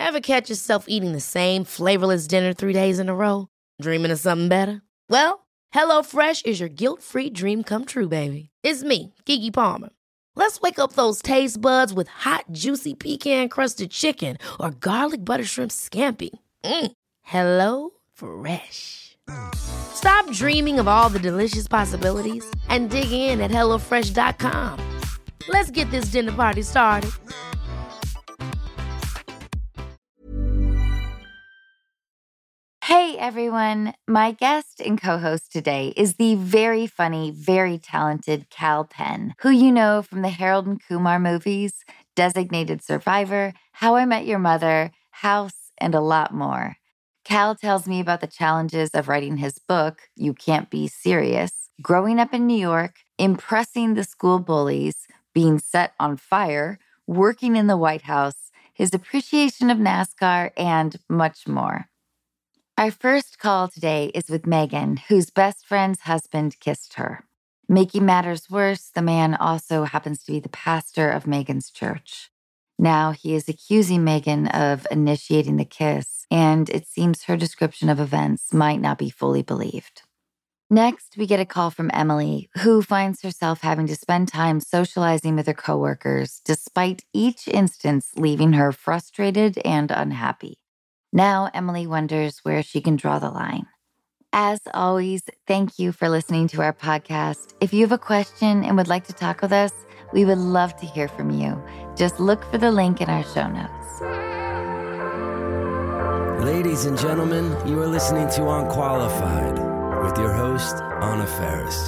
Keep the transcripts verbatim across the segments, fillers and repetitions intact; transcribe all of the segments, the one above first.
Ever catch yourself eating the same flavorless dinner three days in a row? Dreaming of something better? Well, HelloFresh is your guilt-free dream come true, baby. It's me, Keke Palmer. Let's wake up those taste buds with hot, juicy pecan-crusted chicken or garlic butter shrimp scampi. Mm. Hello Fresh. Stop dreaming of all the delicious possibilities and dig in at hello fresh dot com. Let's get this dinner party started. Hey everyone, my guest and co-host today is the very funny, very talented Kal Penn, who you know from the Harold and Kumar movies, Designated Survivor, How I Met Your Mother, House, and a lot more. Kal tells me about the challenges of writing his book, You Can't Be Serious, growing up in New York, impressing the school bullies, being set on fire, working in the White House, his appreciation of NASCAR, and much more. Our first call today is with Megan, whose best friend's husband kissed her. Making matters worse, the man also happens to be the pastor of Megan's church. Now he is accusing Megan of initiating the kiss, and it seems her description of events might not be fully believed. Next, we get a call from Emily, who finds herself having to spend time socializing with her coworkers, despite each instance leaving her frustrated and unhappy. Now, Emily wonders where she can draw the line. As always, thank you for listening to our podcast. If you have a question and would like to talk with us, we would love to hear from you. Just look for the link in our show notes. Ladies and gentlemen, you are listening to Unqualified with your host, Anna Faris.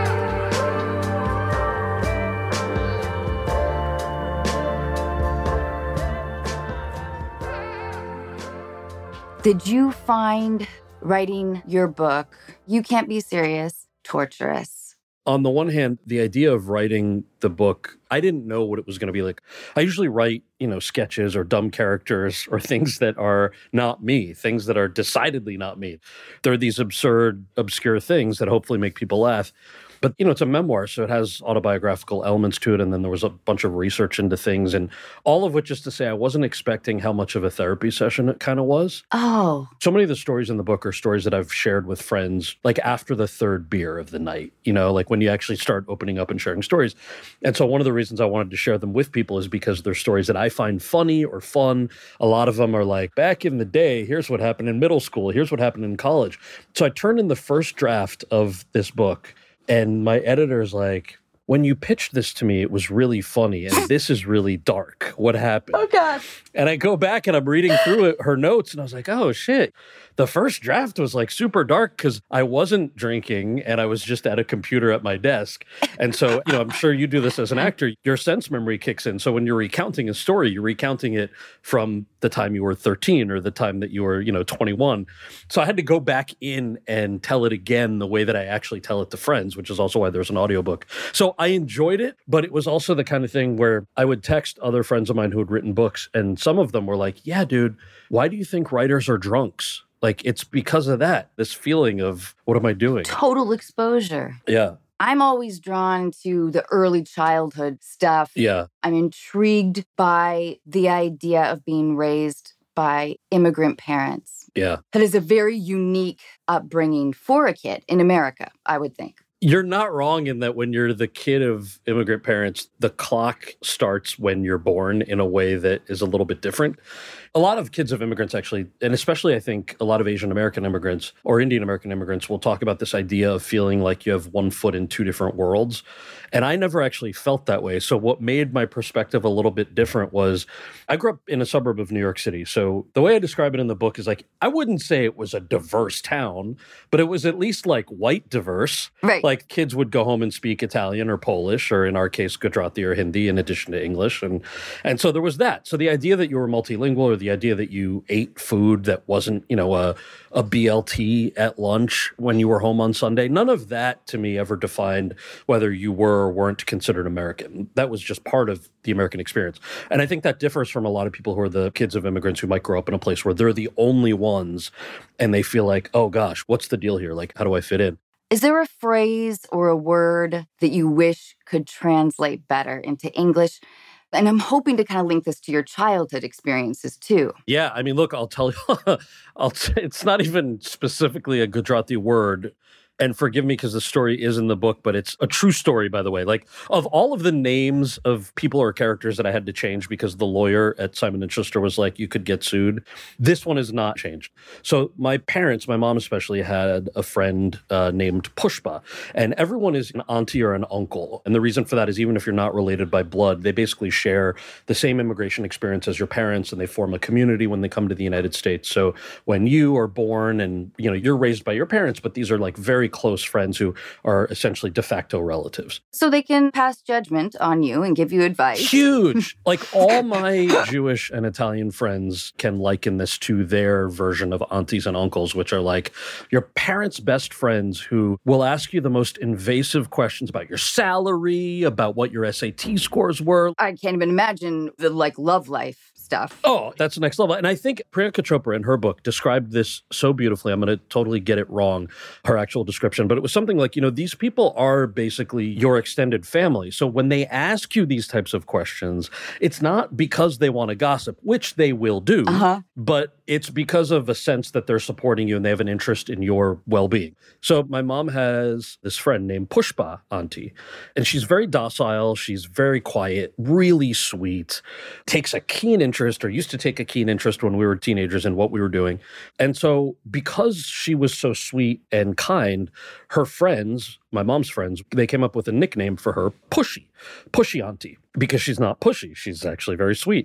Did you find writing your book, You Can't Be Serious, torturous? On the one hand, the idea of writing the book, I didn't know what it was going to be like. I usually write, you know, sketches or dumb characters or things that are not me, things that are decidedly not me. They're these absurd, obscure things that hopefully make people laugh. But, you know, it's a memoir, so it has autobiographical elements to it. And then there was a bunch of research into things, and all of which is to say I wasn't expecting how much of a therapy session it kind of was. Oh. So many of the stories in the book are stories that I've shared with friends, like after the third beer of the night, you know, like when you actually start opening up and sharing stories. And so one of the reasons I wanted to share them with people is because they're stories that I find funny or fun. A lot of them are like, back in the day, here's what happened in middle school, here's what happened in college. So I turned in the first draft of this book, and my editor's like, when you pitched this to me, it was really funny, and this is really dark. What happened? Oh, God. And I go back and I'm reading through it, her notes, and I was like, oh, shit. The first draft was like super dark because I wasn't drinking and I was just at a computer at my desk. And so, you know, I'm sure you do this as an actor. Your sense memory kicks in. So when you're recounting a story, you're recounting it from the time you were thirteen or the time that you were, you know, twenty-one. So I had to go back in and tell it again the way that I actually tell it to friends, which is also why there's an audiobook. So I enjoyed it, but it was also the kind of thing where I would text other friends of mine who had written books, and some of them were like, yeah, dude, why do you think writers are drunks? Like, it's because of that, this feeling of, what am I doing? Total exposure. Yeah. I'm always drawn to the early childhood stuff. Yeah. I'm intrigued by the idea of being raised by immigrant parents. Yeah. That is a very unique upbringing for a kid in America, I would think. You're not wrong in that when you're the kid of immigrant parents, the clock starts when you're born in a way that is a little bit different. A lot of kids of immigrants actually, and especially I think a lot of Asian American immigrants or Indian American immigrants will talk about this idea of feeling like you have one foot in two different worlds. And I never actually felt that way. So what made my perspective a little bit different was I grew up in a suburb of New York City. So the way I describe it in the book is like, I wouldn't say it was a diverse town, but it was at least like white diverse. Right. Like kids would go home and speak Italian or Polish, or in our case, Gujarati or Hindi in addition to English. And, and so there was that. So the idea that you were multilingual, or the idea that you ate food that wasn't, you know, a, a B L T at lunch when you were home on Sunday, none of that to me ever defined whether you were or weren't considered American. That was just part of the American experience. And I think that differs from a lot of people who are the kids of immigrants who might grow up in a place where they're the only ones and they feel like, oh gosh, what's the deal here? Like, how do I fit in? Is there a phrase or a word that you wish could translate better into English? And I'm hoping to kind of link this to your childhood experiences too. Yeah, I mean, look, I'll tell you, I'll t- it's not even specifically a Gujarati word. And forgive me because the story is in the book, but it's a true story, by the way. Like, of all of the names of people or characters that I had to change because the lawyer at Simon and Schuster was like, you could get sued, this one is not changed. So my parents, my mom especially, had a friend uh, named Pushpa. And everyone is an auntie or an uncle. And the reason for that is even if you're not related by blood, they basically share the same immigration experience as your parents, and they form a community when they come to the United States. So when you are born and, you know, you're raised by your parents, but these are like very close friends who are essentially de facto relatives. So they can pass judgment on you and give you advice. Huge. Like all my Jewish and Italian friends can liken this to their version of aunties and uncles, which are like your parents' best friends who will ask you the most invasive questions about your salary, about what your S A T scores were. I can't even imagine the like love life stuff. Oh, that's the next level. And I think Priyanka Chopra in her book described this so beautifully. I'm going to totally get it wrong, her actual description. But it was something like, you know, these people are basically your extended family. So when they ask you these types of questions, it's not because they want to gossip, which they will do, uh-huh. but it's because of a sense that they're supporting you and they have an interest in your well-being. So my mom has this friend named Pushpa, auntie, and she's very docile. She's very quiet, really sweet, takes a keen interest or used to take a keen interest when we were teenagers in what we were doing. And so because she was so sweet and kind, her friends, my mom's friends, they came up with a nickname for her, Pushy, Pushy Auntie, because she's not pushy. She's actually very sweet.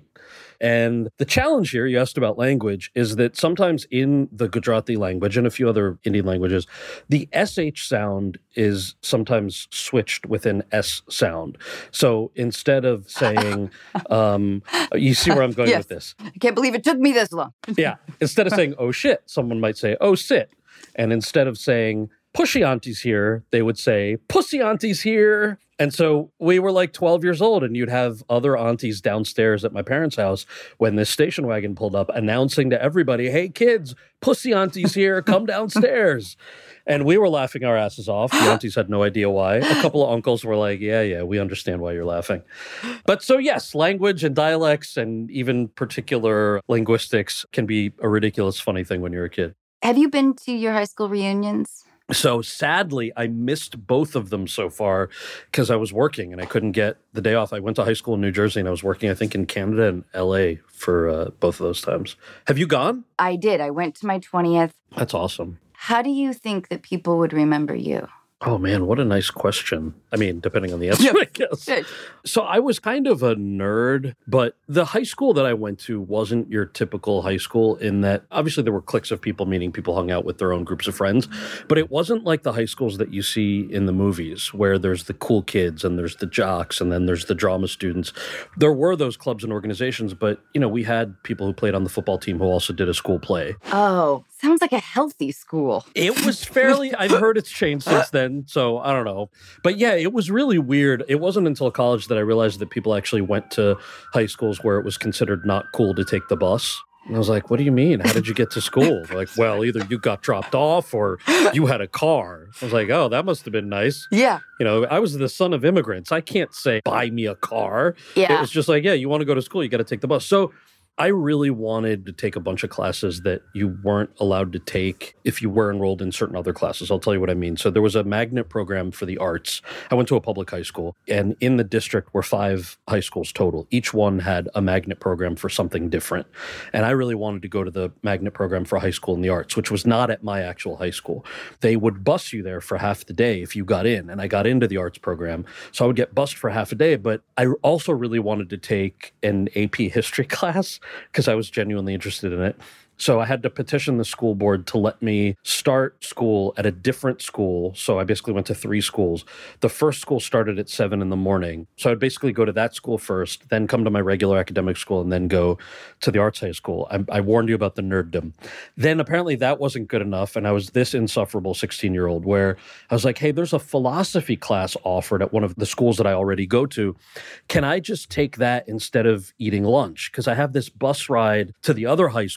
And the challenge here, you asked about language, is that sometimes in the Gujarati language and a few other Indian languages, the S H sound is sometimes switched with an S sound. So instead of saying, um, you see where I'm going yes. with this? I can't believe it took me this long. Yeah. Instead of saying, oh shit, someone might say, oh sit. And instead of saying, pushy auntie's here, they would say, pussy auntie's here. And so we were like twelve years old, and you'd have other aunties downstairs at my parents' house when this station wagon pulled up announcing to everybody, hey kids, pussy auntie's here, come downstairs. And we were laughing our asses off. The aunties had no idea why. A couple of uncles were like, yeah, yeah, we understand why you're laughing. But so yes, language and dialects and even particular linguistics can be a ridiculous, funny thing when you're a kid. Have you been to your high school reunions? So sadly, I missed both of them so far because I was working and I couldn't get the day off. I went to high school in New Jersey and I was working, I think, in Canada and L A for uh, both of those times. Have you gone? I did. I went to my twentieth. That's awesome. How do you think that people would remember you? Oh, man, what a nice question. I mean, depending on the answer, I guess. So I was kind of a nerd, but the high school that I went to wasn't your typical high school in that obviously there were cliques of people, meaning people hung out with their own groups of friends, but it wasn't like the high schools that you see in the movies where there's the cool kids and there's the jocks and then there's the drama students. There were those clubs and organizations, but, you know, we had people who played on the football team who also did a school play. Oh, sounds like a healthy school. It was fairly, I've heard it's changed since then. So I don't know. But yeah, it was really weird. It wasn't until college that I realized that people actually went to high schools where it was considered not cool to take the bus. And I was like, what do you mean? How did you get to school? They're like, well, either you got dropped off or you had a car. I was like, oh, that must have been nice. Yeah. You know, I was the son of immigrants. I can't say, buy me a car. Yeah. It was just like, yeah, you want to go to school, you got to take the bus. So I really wanted to take a bunch of classes that you weren't allowed to take if you were enrolled in certain other classes. I'll tell you what I mean. So there was a magnet program for the arts. I went to a public high school, and in the district were five high schools total. Each one had a magnet program for something different. And I really wanted to go to the magnet program for high school in the arts, which was not at my actual high school. They would bus you there for half the day if you got in, and I got into the arts program. So I would get bused for half a day, but I also really wanted to take an A P history class because I was genuinely interested in it. So I had to petition the school board to let me start school at a different school. So I basically went to three schools. The first school started at seven in the morning. So I'd basically go to that school first, then come to my regular academic school, and then go to the arts high school. I, I warned you about the nerddom. Then apparently that wasn't good enough. And I was this insufferable sixteen-year-old where I was like, hey, there's a philosophy class offered at one of the schools that I already go to. Can I just take that instead of eating lunch? Because I have this bus ride to the other high school that I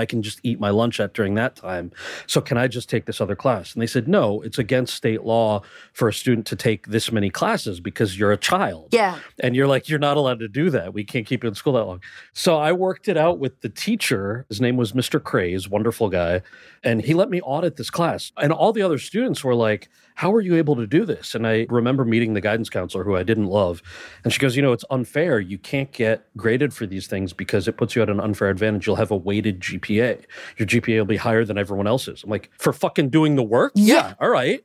can just eat my lunch at during that time. So can I just take this other class? And they said, no, it's against state law for a student to take this many classes because you're a child. Yeah. And you're like, you're not allowed to do that. We can't keep you in school that long. So I worked it out with the teacher. His name was Mister Craze, wonderful guy. And he let me audit this class. And all the other students were like, how are you able to do this? And I remember meeting the guidance counselor who I didn't love. And she goes, you know, it's unfair. You can't get graded for these things because it puts you at an unfair advantage. You'll have a weighted G P A. Your G P A will be higher than everyone else's. I'm like, for fucking doing the work? Yeah. Yeah, all right.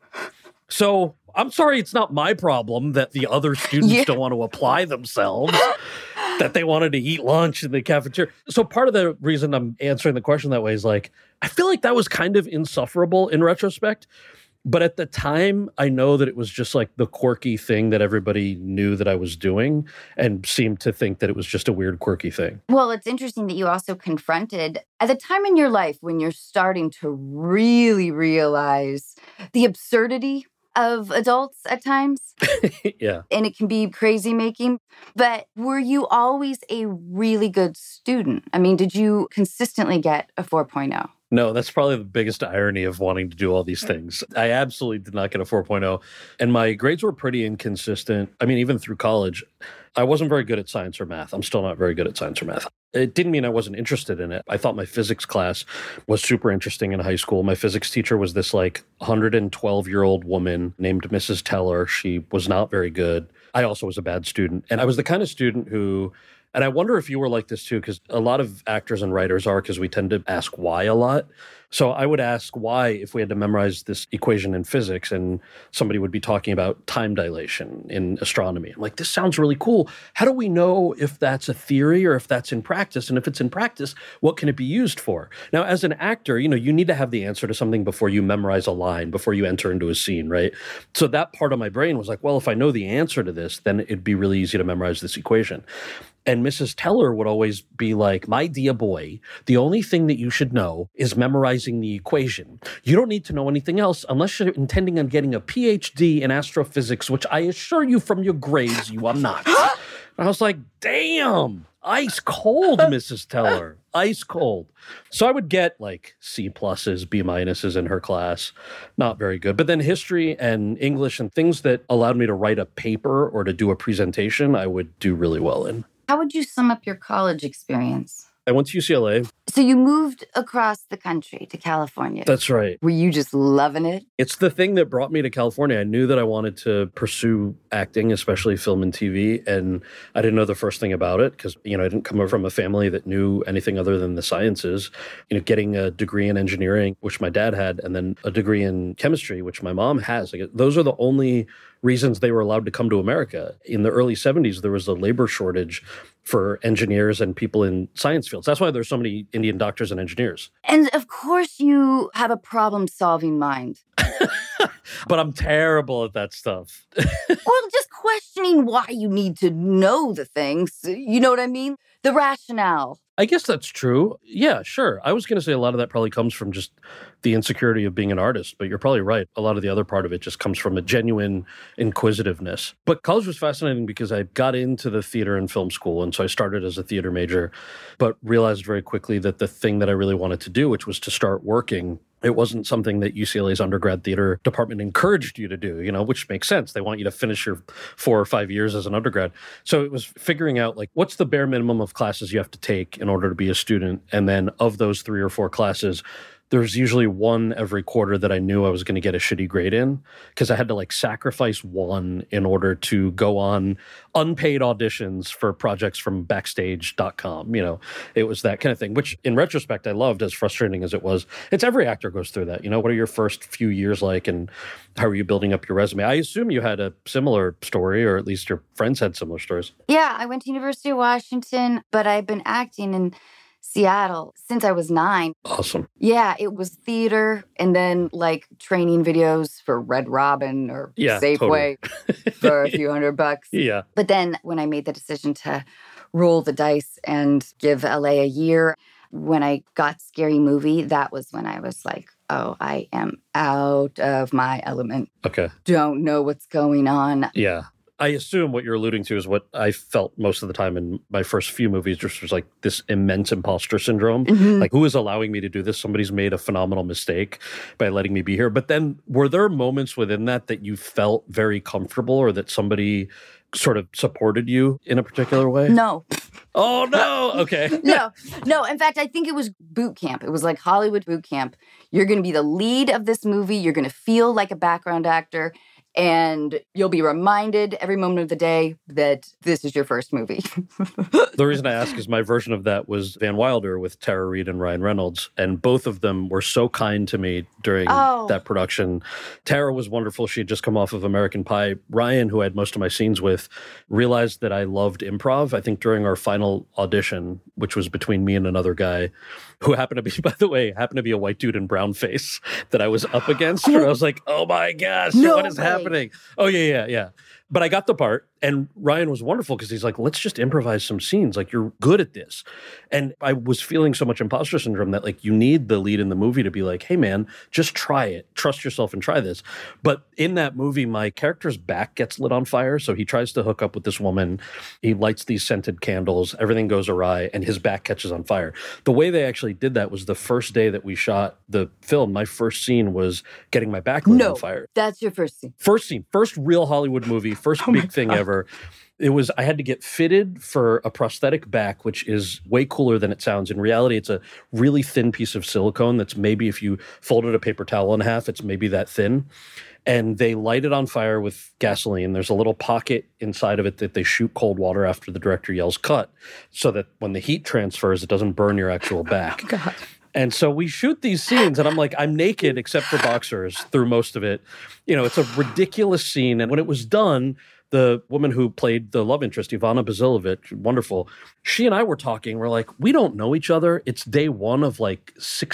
So I'm sorry, it's not my problem that the other students Yeah. don't want to apply themselves, that they wanted to eat lunch in the cafeteria. So part of the reason I'm answering the question that way is like, I feel like that was kind of insufferable in retrospect. But at the time, I know that it was just like the quirky thing that everybody knew that I was doing and seemed to think that it was just a weird, quirky thing. Well, it's interesting that you also confronted at the time in your life when you're starting to really realize the absurdity of adults at times, Yeah. and it can be crazy making. But were you always a really good student? I mean, did you consistently get a four point oh? No, that's probably the biggest irony of wanting to do all these things. I absolutely did not get a four point oh. And my grades were pretty inconsistent. I mean, even through college, I wasn't very good at science or math. I'm still not very good at science or math. It didn't mean I wasn't interested in it. I thought my physics class was super interesting in high school. My physics teacher was this like one hundred twelve-year-old woman named Missus Teller. She was not very good. I also was a bad student. And I was the kind of student who... And I wonder if you were like this too, because a lot of actors and writers are, because we tend to ask why a lot. So I would ask why if we had to memorize this equation in physics and somebody would be talking about time dilation in astronomy. I'm like, this sounds really cool. How do we know if that's a theory or if that's in practice? And if it's in practice, what can it be used for? Now, as an actor, you know, you need to have the answer to something before you memorize a line, before you enter into a scene, right? So that part of my brain was like, well, if I know the answer to this, then it'd be really easy to memorize this equation. And Missus Teller would always be like, my dear boy, the only thing that you should know is memorizing the equation. You don't need to know anything else unless you're intending on getting a P H D in astrophysics, which I assure you from your grades, you are not. And I was like, damn, ice cold, Missus Teller, ice cold. So I would get like C pluses, B minuses in her class. Not very good. But then history and English and things that allowed me to write a paper or to do a presentation, I would do really well in. How would you sum up your college experience? I went to U C L A. So you moved across the country to California. That's right. Were you just loving it? It's the thing that brought me to California. I knew that I wanted to pursue acting, especially film and T V, and I didn't know the first thing about it because, you know, I didn't come from a family that knew anything other than the sciences. You know, getting a degree in engineering, which my dad had, and then a degree in chemistry, which my mom has. Like, those are the only reasons they were allowed to come to America. In the early seventies, there was a labor shortage for engineers and people in science fields. That's why there's so many Indian doctors and engineers. And of course, you have a problem-solving mind. But I'm terrible at that stuff. Well, just questioning why you need to know the things. You know what I mean? The rationale. I guess that's true. Yeah, sure. I was going to say a lot of that probably comes from just the insecurity of being an artist, but you're probably right. A lot of the other part of it just comes from a genuine inquisitiveness. But college was fascinating because I got into the theater and film school, and so I started as a theater major, but realized very quickly that the thing that I really wanted to do, which was to start working, it wasn't something that U C L A's undergrad theater department encouraged you to do, you know, which makes sense. They want you to finish your four or five years as an undergrad. So it was figuring out, like, what's the bare minimum of classes you have to take in order to be a student? And then of those three or four classes, there's usually one every quarter that I knew I was going to get a shitty grade in because I had to like sacrifice one in order to go on unpaid auditions for projects from backstage dot com. You know, it was that kind of thing, which in retrospect, I loved, as frustrating as it was. It's every actor goes through that. You know, what are your first few years like and how are you building up your resume? I assume you had a similar story, or at least your friends had similar stories. Yeah, I went to University of Washington, but I've been acting in Seattle since I was nine. Awesome. Yeah, it was theater and then like training videos for Red Robin or Yeah, Safeway totally. for a few hundred bucks. Yeah. But then when I made the decision to roll the dice and give L A a year, when I got Scary Movie, that was when I was like, oh, I am out of my element. Okay. Don't know what's going on. Yeah. I assume what you're alluding to is what I felt most of the time in my first few movies, just was like this immense imposter syndrome. Mm-hmm. Like, who is allowing me to do this? Somebody's made a phenomenal mistake by letting me be here. But then were there moments within that that you felt very comfortable, or that somebody sort of supported you in a particular way? No. Oh, no. Okay. no, no. In fact, I think it was boot camp. It was like Hollywood boot camp. You're going to be the lead of this movie. You're going to feel like a background actor. And you'll be reminded every moment of the day that this is your first movie. The reason I ask is my version of that was Van Wilder with Tara Reid and Ryan Reynolds. And both of them were so kind to me during oh. that production. Tara was wonderful. She had just come off of American Pie. Ryan, who I had most of my scenes with, realized that I loved improv. I think during our final audition, which was between me and another guy, who happened to be, by the way, happened to be a white dude in brown face that I was up against. Where I was like, oh my gosh, no what is way. happening? Oh, yeah, yeah, yeah. But I got the part, and Ryan was wonderful because he's like, let's just improvise some scenes. Like, you're good at this. And I was feeling so much imposter syndrome that, like, you need the lead in the movie to be like, hey, man, just try it. Trust yourself and try this. But in that movie, my character's back gets lit on fire. So he tries to hook up with this woman. He lights these scented candles. Everything goes awry, and his back catches on fire. The way they actually did that was the first day that we shot the film. My first scene was getting my back lit no, on fire. That's your first scene. First scene. First real Hollywood movie. First oh big thing God. ever. It was, I had to get fitted for a prosthetic back, which is way cooler than it sounds. In reality, it's a really thin piece of silicone that's maybe if you folded a paper towel in half, it's maybe that thin. And they light it on fire with gasoline. There's a little pocket inside of it that they shoot cold water after the director yells cut, so that when the heat transfers, it doesn't burn your actual back. Oh, God. And so we shoot these scenes, and I'm like, I'm naked except for boxers through most of it. You know, it's a ridiculous scene. And when it was done, the woman who played the love interest, Ivana Bazilovich, wonderful, she and I were talking. We're like, we don't know each other. It's day one of like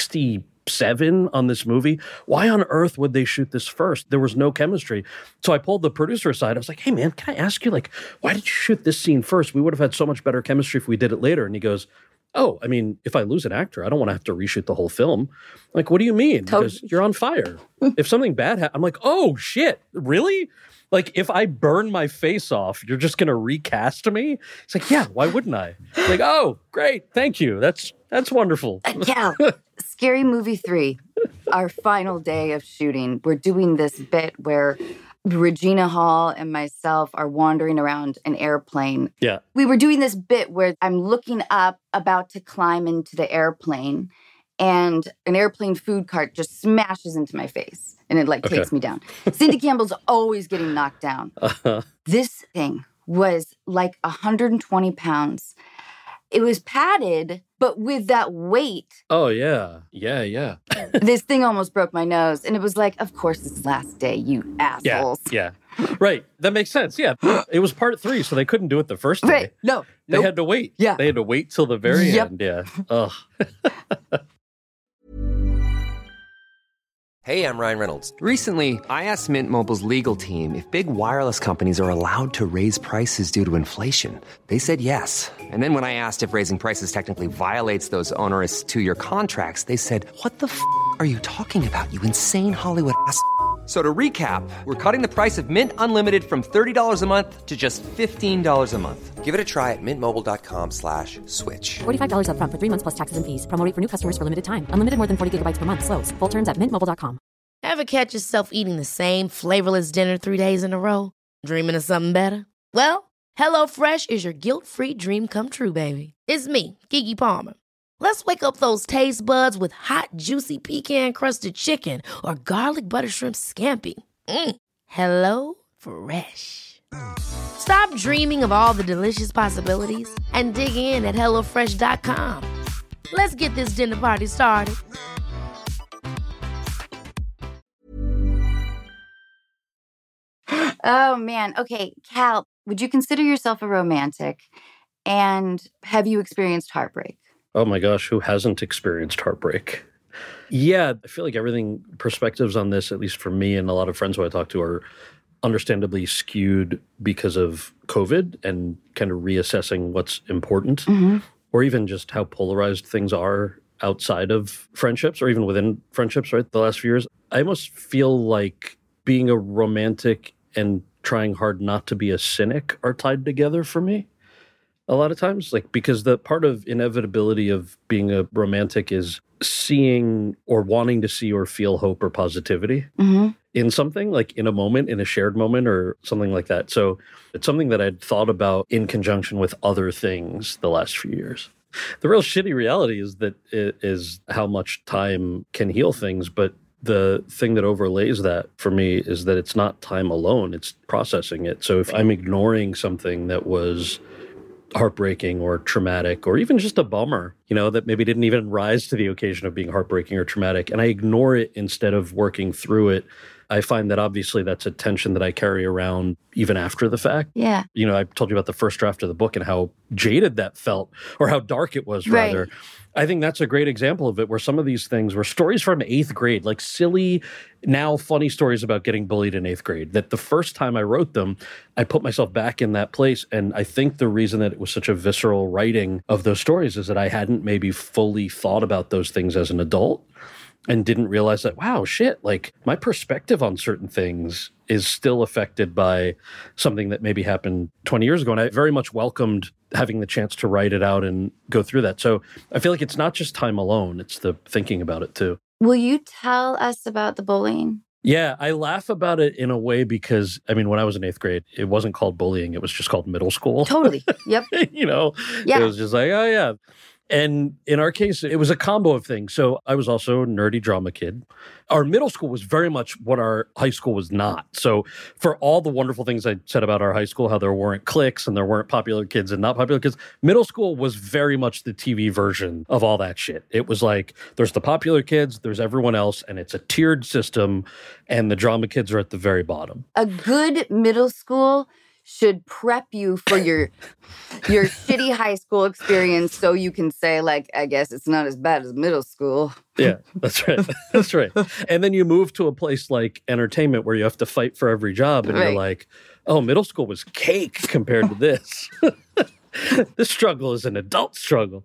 sixty-seven on this movie. Why on earth would they shoot this first? There was no chemistry. So I pulled the producer aside. I was like, hey, man, can I ask you, like, why did you shoot this scene first? We would have had so much better chemistry if we did it later. And he goes, oh, I mean, if I lose an actor, I don't want to have to reshoot the whole film. I'm like, what do you mean? Totally. Because you're on fire. If something bad happens, I'm like, oh, shit, really? Like, if I burn my face off, you're just going to recast me? It's like, yeah, why wouldn't I? Like, oh, great, thank you. That's that's wonderful. Yeah. Scary Movie three, our final day of shooting, we're doing this bit where Regina Hall and myself are wandering around an airplane. Yeah. We were doing this bit where I'm looking up, about to climb into the airplane, and an airplane food cart just smashes into my face, and it like okay. takes me down. Cindy Campbell's always getting knocked down. Uh-huh. This thing was like one hundred twenty pounds. It was padded, but with that weight. Oh, yeah. Yeah, yeah. This thing almost broke my nose. And it was like, of course, it's last day, you assholes. Yeah, yeah. Right. That makes sense. Yeah. It was part three, so they couldn't do it the first day. Right. No. They nope. had to wait. Yeah. They had to wait till the very yep. end. Yeah. Ugh. Hey, I'm Ryan Reynolds. Recently, I asked Mint Mobile's legal team if big wireless companies are allowed to raise prices due to inflation. They said yes. And then when I asked if raising prices technically violates those onerous two-year contracts, they said, what the f*** are you talking about, you insane Hollywood ass f- So to recap, we're cutting the price of Mint Unlimited from thirty dollars a month to just fifteen dollars a month. Give it a try at mintmobile.com slash switch. forty-five dollars up front for three months plus taxes and fees. Promo rate for new customers for limited time. Unlimited more than forty gigabytes per month. Slows full terms at mint mobile dot com. Ever catch yourself eating the same flavorless dinner three days in a row? Dreaming of something better? Well, HelloFresh is your guilt-free dream come true, baby. It's me, Keke Palmer. Let's wake up those taste buds with hot, juicy pecan-crusted chicken or garlic butter shrimp scampi. Mm. Hello Fresh. Stop dreaming of all the delicious possibilities and dig in at hello fresh dot com. Let's get this dinner party started. Oh, man. Okay, Cal, would you consider yourself a romantic? And have you experienced heartbreak? Oh my gosh, who hasn't experienced heartbreak? Yeah, I feel like everything, perspectives on this, at least for me and a lot of friends who I talk to, are understandably skewed because of COVID and kind of reassessing what's important, mm-hmm. or even just how polarized things are outside of friendships or even within friendships, right? The last few years, I almost feel like being a romantic and trying hard not to be a cynic are tied together for me a lot of times. Like, because the part of inevitability of being a romantic is seeing or wanting to see or feel hope or positivity mm-hmm. in something, like in a moment, in a shared moment or something like that. So it's something that I'd thought about in conjunction with other things the last few years. The real shitty reality is that it is how much time can heal things, but the thing that overlays that for me is that it's not time alone, it's processing it. So if I'm ignoring something that was heartbreaking or traumatic or even just a bummer, you know, that maybe didn't even rise to the occasion of being heartbreaking or traumatic, and I ignore it instead of working through it, I find that obviously that's a tension that I carry around even after the fact. Yeah. You know, I told you about the first draft of the book and how jaded that felt, or how dark it was, rather. Right. I think that's a great example of it, where some of these things were stories from eighth grade, like silly, now funny stories about getting bullied in eighth grade, that the first time I wrote them, I put myself back in that place. And I think the reason that it was such a visceral writing of those stories is that I hadn't maybe fully thought about those things as an adult, and didn't realize that, wow, shit, like my perspective on certain things is still affected by something that maybe happened twenty years ago. And I very much welcomed having the chance to write it out and go through that. So I feel like it's not just time alone, it's the thinking about it too. Will you tell us about the bullying? Yeah, I laugh about it in a way because, I mean, when I was in eighth grade, it wasn't called bullying. It was just called middle school. Totally. Yep. You know, yeah. It was just like, oh, yeah. And in our case, it was a combo of things. So I was also a nerdy drama kid. Our middle school was very much what our high school was not. So for all the wonderful things I said about our high school, how there weren't cliques and there weren't popular kids and not popular kids, middle school was very much the T V version of all that shit. It was like, there's the popular kids, there's everyone else, and it's a tiered system, and the drama kids are at the very bottom. A good middle school should prep you for your your shitty high school experience, so you can say, like, I guess it's not as bad as middle school. Yeah, that's right. That's right. And then you move to a place like entertainment where you have to fight for every job, and right. You're like, oh, middle school was cake compared to this. This struggle is an adult struggle.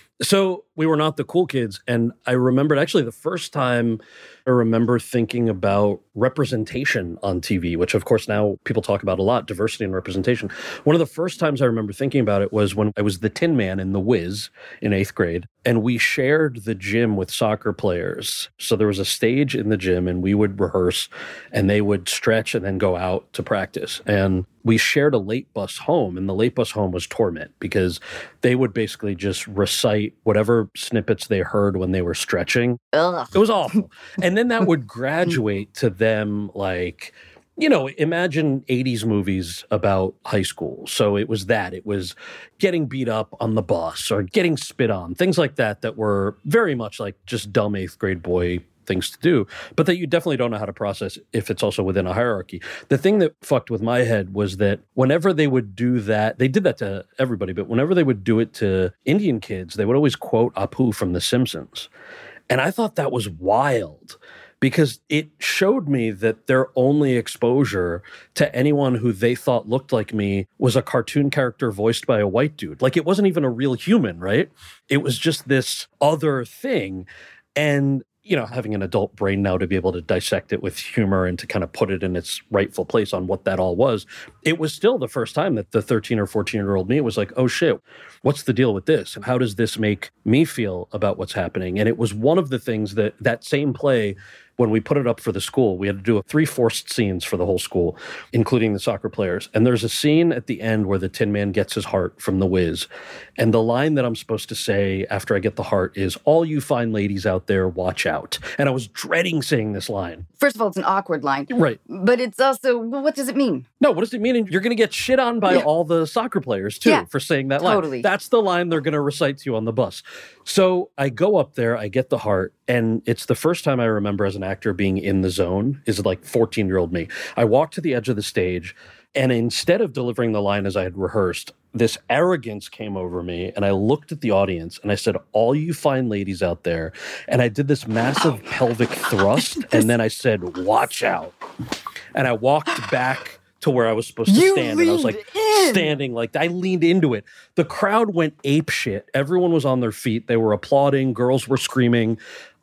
So we were not the cool kids. And I remembered actually the first time I remember thinking about representation on T V, which of course now people talk about a lot, diversity and representation. One of the first times I remember thinking about it was when I was the Tin Man in The Wiz in eighth grade. And we shared the gym with soccer players. So there was a stage in the gym and we would rehearse and they would stretch and then go out to practice. And we shared a late bus home, and the late bus home was torment because they would basically just recite whatever snippets they heard when they were stretching. Ugh. It was awful. And then that would graduate to them like, you know, imagine eighties movies about high school. So it was that. It was getting beat up on the bus or getting spit on, things like that that were very much like just dumb eighth grade boy things to do, but that you definitely don't know how to process if it's also within a hierarchy. The thing that fucked with my head was that whenever they would do that, they did that to everybody, but whenever they would do it to Indian kids, they would always quote Apu from The Simpsons. And I thought that was wild because it showed me that their only exposure to anyone who they thought looked like me was a cartoon character voiced by a white dude. Like, it wasn't even a real human, right? It was just this other thing. And you know, having an adult brain now to be able to dissect it with humor and to kind of put it in its rightful place on what that all was, it was still the first time that the thirteen or fourteen-year-old me was like, oh shit, what's the deal with this? And how does this make me feel about what's happening? And it was one of the things that that same play, when we put it up for the school, we had to do a three forced scenes for the whole school, including the soccer players. And there's a scene at the end where the Tin Man gets his heart from The Wiz. And the line that I'm supposed to say after I get the heart is, all you fine ladies out there, watch out. And I was dreading saying this line. First of all, it's an awkward line. Right. But it's also, what does it mean? No, what does it mean? You're going to get shit on by yeah. all the soccer players, too, yeah, for saying that line. Totally. That's the line they're going to recite to you on the bus. So I go up there, I get the heart, and it's the first time I remember as an actor being in the zone, is like fourteen-year-old me. I walked to the edge of the stage, and instead of delivering the line as I had rehearsed, this arrogance came over me, and I looked at the audience, and I said, all you fine ladies out there, and I did this massive pelvic thrust, and then I said, watch out. And I walked back to where I was supposed to you stand, and I was like in. standing, like I leaned into it. The crowd went ape shit. Everyone was on their feet. They were applauding. Girls were screaming.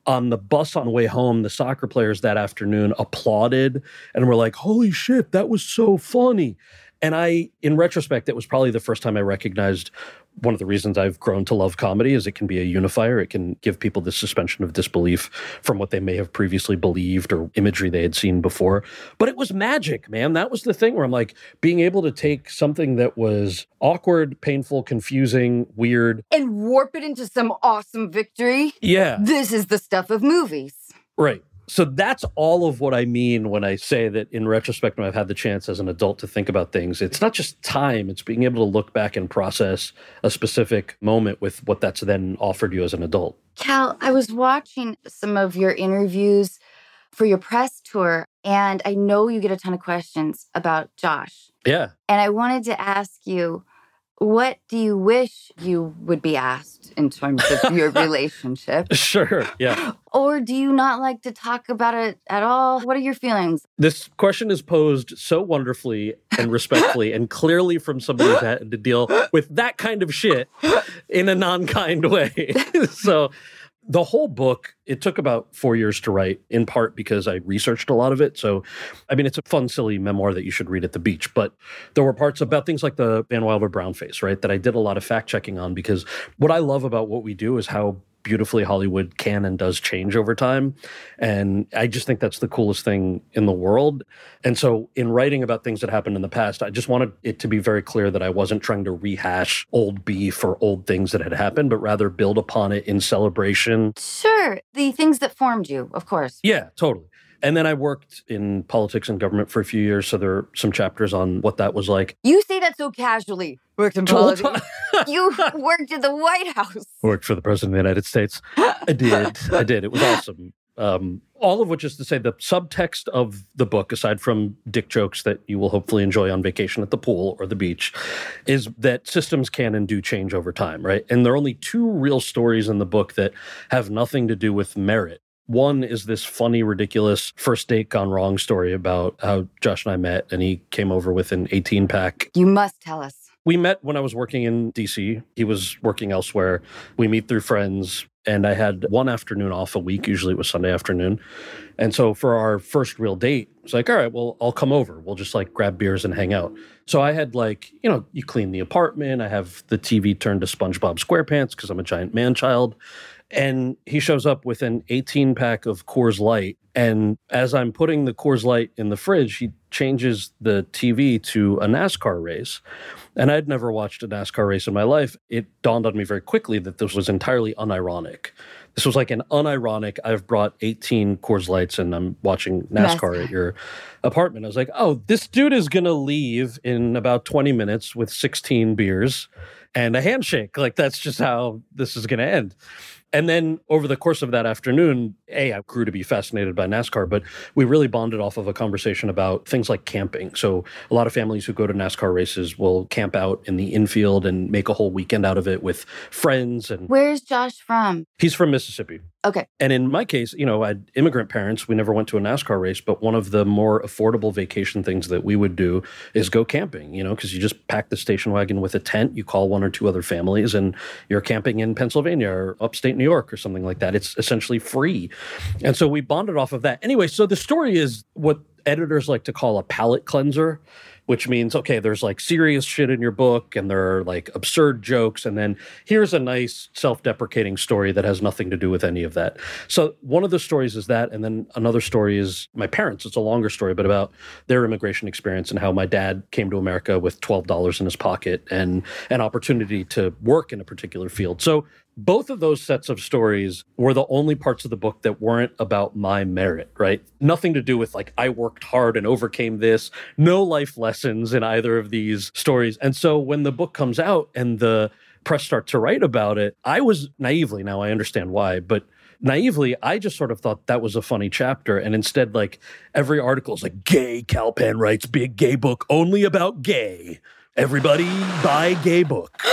on the bus on the way home, the soccer players that afternoon applauded and were like, holy shit, that was so funny. And I, in retrospect, it was probably the first time I recognized one of the reasons I've grown to love comedy is it can be a unifier. It can give people this suspension of disbelief from what they may have previously believed or imagery they had seen before. But it was magic, man. That was the thing where I'm like, being able to take something that was awkward, painful, confusing, weird, and warp it into some awesome victory. Yeah. This is the stuff of movies. Right. So that's all of what I mean when I say that in retrospect, when I've had the chance as an adult to think about things, it's not just time, it's being able to look back and process a specific moment with what that's then offered you as an adult. Cal, I was watching some of your interviews for your press tour, and I know you get a ton of questions about Josh. Yeah. And I wanted to ask you, what do you wish you would be asked in terms of your relationship? Sure, yeah. Or do you not like to talk about it at all? What are your feelings? This question is posed so wonderfully and respectfully and clearly from somebody who's had to deal with that kind of shit in a non-kind way. So the whole book, it took about four years to write, in part because I researched a lot of it. So, I mean, it's a fun, silly memoir that you should read at the beach. But there were parts about things like the Van Wilder brown face, right, that I did a lot of fact-checking on, because what I love about what we do is how beautifully Hollywood can and does change over time. And I just think that's the coolest thing in the world. And so in writing about things that happened in the past, I just wanted it to be very clear that I wasn't trying to rehash old beef or old things that had happened, but rather build upon it in celebration. Sure. The things that formed you, of course. Yeah, totally. And then I worked in politics and government for a few years, so there are some chapters on what that was like. You say that so casually. Worked in politics. You worked at the White House. Worked for the President of the United States. I did. I did. It was awesome. Um, all of which is to say the subtext of the book, aside from dick jokes that you will hopefully enjoy on vacation at the pool or the beach, is that systems can and do change over time, right? And there are only two real stories in the book that have nothing to do with merit. One is this funny, ridiculous first date gone wrong story about how Josh and I met, and he came over with an eighteen pack. You must tell us. We met when I was working in D C. He was working elsewhere. We meet through friends, and I had one afternoon off a week. Usually it was Sunday afternoon. And so for our first real date, it's like, all right, well, I'll come over. We'll just like grab beers and hang out. So I had like, you know, you clean the apartment. I have the T V turned to SpongeBob SquarePants because I'm a giant man-child. And he shows up with an eighteen pack of Coors Light. And as I'm putting the Coors Light in the fridge, he changes the T V to a NASCAR race. And I'd never watched a NASCAR race in my life. It dawned on me very quickly that this was entirely unironic. This was like an unironic, I've brought eighteen Coors Lights and I'm watching NASCAR NASCAR. At your apartment. I was like, oh, this dude is going to leave in about twenty minutes with sixteen beers and a handshake. Like, that's just how this is going to end. And then over the course of that afternoon, A, I grew to be fascinated by NASCAR, but we really bonded off of a conversation about things like camping. So a lot of families who go to NASCAR races will camp out in the infield and make a whole weekend out of it with friends. And where's Josh from? He's from Mississippi. Okay. And in my case, you know, I had immigrant parents. We never went to a NASCAR race, but one of the more affordable vacation things that we would do is go camping, you know, because you just pack the station wagon with a tent, you call one or two other families, and you're camping in Pennsylvania or upstate New York or something like that. It's essentially free. And so we bonded off of that. Anyway, so the story is what editors like to call a palate cleanser, which means, okay, there's like serious shit in your book and there are like absurd jokes. And then here's a nice self-deprecating story that has nothing to do with any of that. So one of the stories is that. And then another story is my parents. It's a longer story, but about their immigration experience and how my dad came to America with twelve dollars in his pocket and an opportunity to work in a particular field. So both of those sets of stories were the only parts of the book that weren't about my merit, right? Nothing to do with like, I worked hard and overcame this. No life lessons in either of these stories. And so when the book comes out and the press start to write about it, I was naively, now I understand why, but naively, I just sort of thought that was a funny chapter. And instead, like every article is like, gay Kal Penn writes big gay book only about gay. Everybody buy gay book.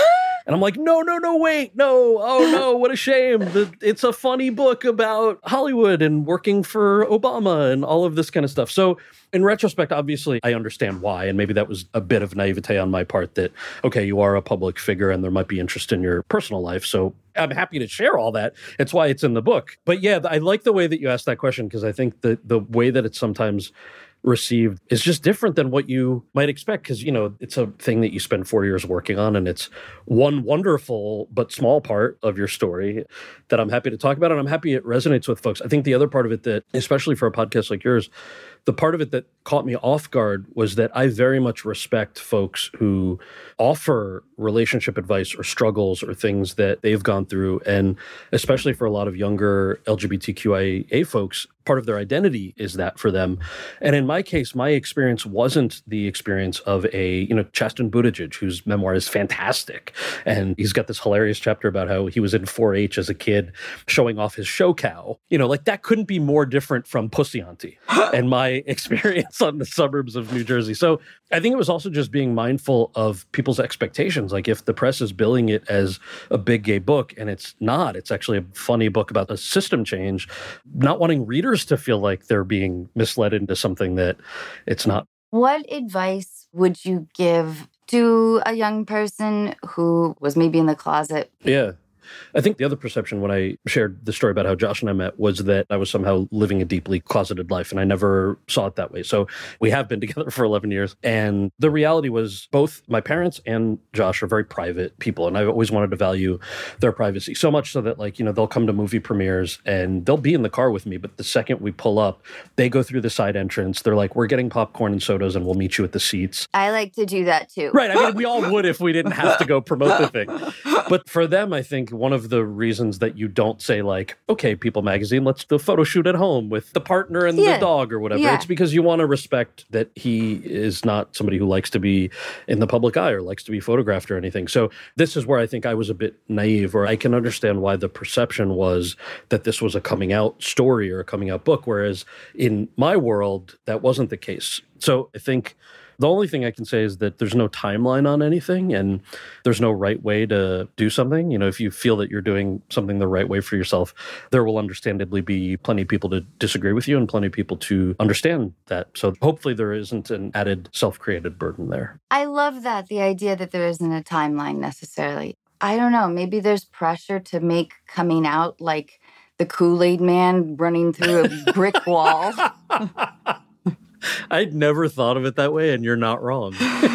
And I'm like, no, no, no, wait, no. Oh, no, what a shame. It's a funny book about Hollywood and working for Obama and all of this kind of stuff. So in retrospect, obviously, I understand why. And maybe that was a bit of naivete on my part that, okay, you are a public figure and there might be interest in your personal life. So I'm happy to share all that. It's why it's in the book. But yeah, I like the way that you asked that question, because I think that the way that it's sometimes received is just different than what you might expect, because, you know, it's a thing that you spend four years working on, and it's one wonderful but small part of your story that I'm happy to talk about, and I'm happy it resonates with folks. I think the other part of it that, especially for a podcast like yours, the part of it that caught me off guard was that I very much respect folks who offer relationship advice or struggles or things that they've gone through. And especially for a lot of younger L G B T Q I A folks, part of their identity is that for them. And in my case, my experience wasn't the experience of a, you know, Chasten Buttigieg, whose memoir is fantastic. And he's got this hilarious chapter about how he was in four H as a kid showing off his show cow. You know, like that couldn't be more different from Pussy Auntie and my experience on the suburbs of New Jersey. So I think it was also just being mindful of people's expectations. Like if the press is billing it as a big gay book and it's not, it's actually a funny book about a system change, not wanting readers to feel like they're being misled into something that it's not. What advice would you give to a young person who was maybe in the closet? Yeah. I think the other perception when I shared the story about how Josh and I met was that I was somehow living a deeply closeted life, and I never saw it that way. So we have been together for eleven years. And the reality was both my parents and Josh are very private people, and I've always wanted to value their privacy, so much so that, like, you know, they'll come to movie premieres and they'll be in the car with me, but the second we pull up, they go through the side entrance. They're like, we're getting popcorn and sodas and we'll meet you at the seats. I like to do that too. Right. I mean, we all would if we didn't have to go promote the thing. But for them, I think one of the reasons that you don't say, like, okay, People Magazine, let's do a photo shoot at home with the partner and yeah. the dog or whatever. Yeah. It's because you want to respect that he is not somebody who likes to be in the public eye or likes to be photographed or anything. So this is where I think I was a bit naive, or I can understand why the perception was that this was a coming out story or a coming out book, whereas in my world, that wasn't the case. So I think the only thing I can say is that there's no timeline on anything, and there's no right way to do something. You know, if you feel that you're doing something the right way for yourself, there will understandably be plenty of people to disagree with you and plenty of people to understand that. So hopefully there isn't an added self-created burden there. I love that, the idea that there isn't a timeline necessarily. I don't know, maybe there's pressure to make coming out like the Kool-Aid man running through a brick wall. I'd never thought of it that way, and you're not wrong.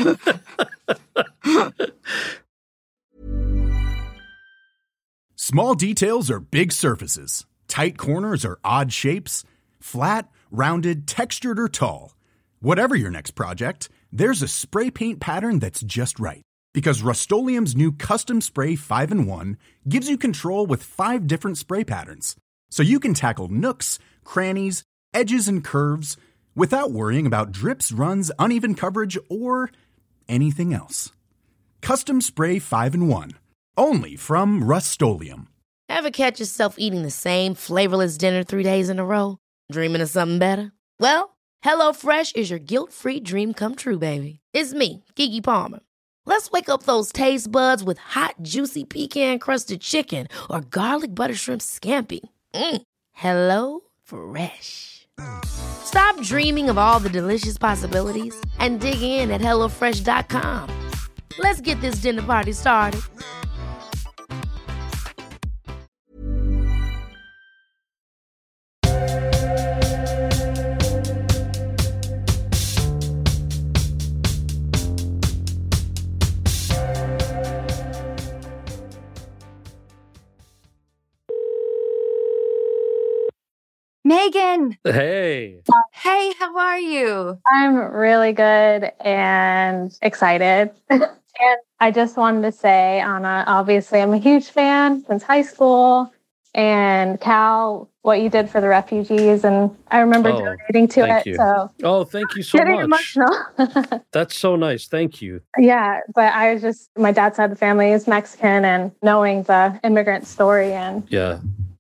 Small details are big surfaces. Tight corners are odd shapes. Flat, rounded, textured, or tall. Whatever your next project, there's a spray paint pattern that's just right. Because Rust-Oleum's new Custom Spray five in one gives you control with five different spray patterns. So you can tackle nooks, crannies, edges, and curves without worrying about drips, runs, uneven coverage, or anything else. Custom Spray five in one. Only from Rust-Oleum. Ever catch yourself eating the same flavorless dinner three days in a row? Dreaming of something better? Well, HelloFresh is your guilt-free dream come true, baby. It's me, Keke Palmer. Let's wake up those taste buds with hot, juicy pecan-crusted chicken or garlic butter shrimp scampi. Mm. Hello Fresh. Stop dreaming of all the delicious possibilities and dig in at hello fresh dot com. Let's get this dinner party started. Megan! Hey! Hey, how are you? I'm really good and excited. And I just wanted to say, Anna, obviously I'm a huge fan since high school. And Cal, what you did for the refugees, and I remember oh, donating to it. You. So oh, thank you so getting much. Emotional. That's so nice. Thank you. Yeah, but I was just, my dad's side of the family is Mexican, and knowing the immigrant story and yeah.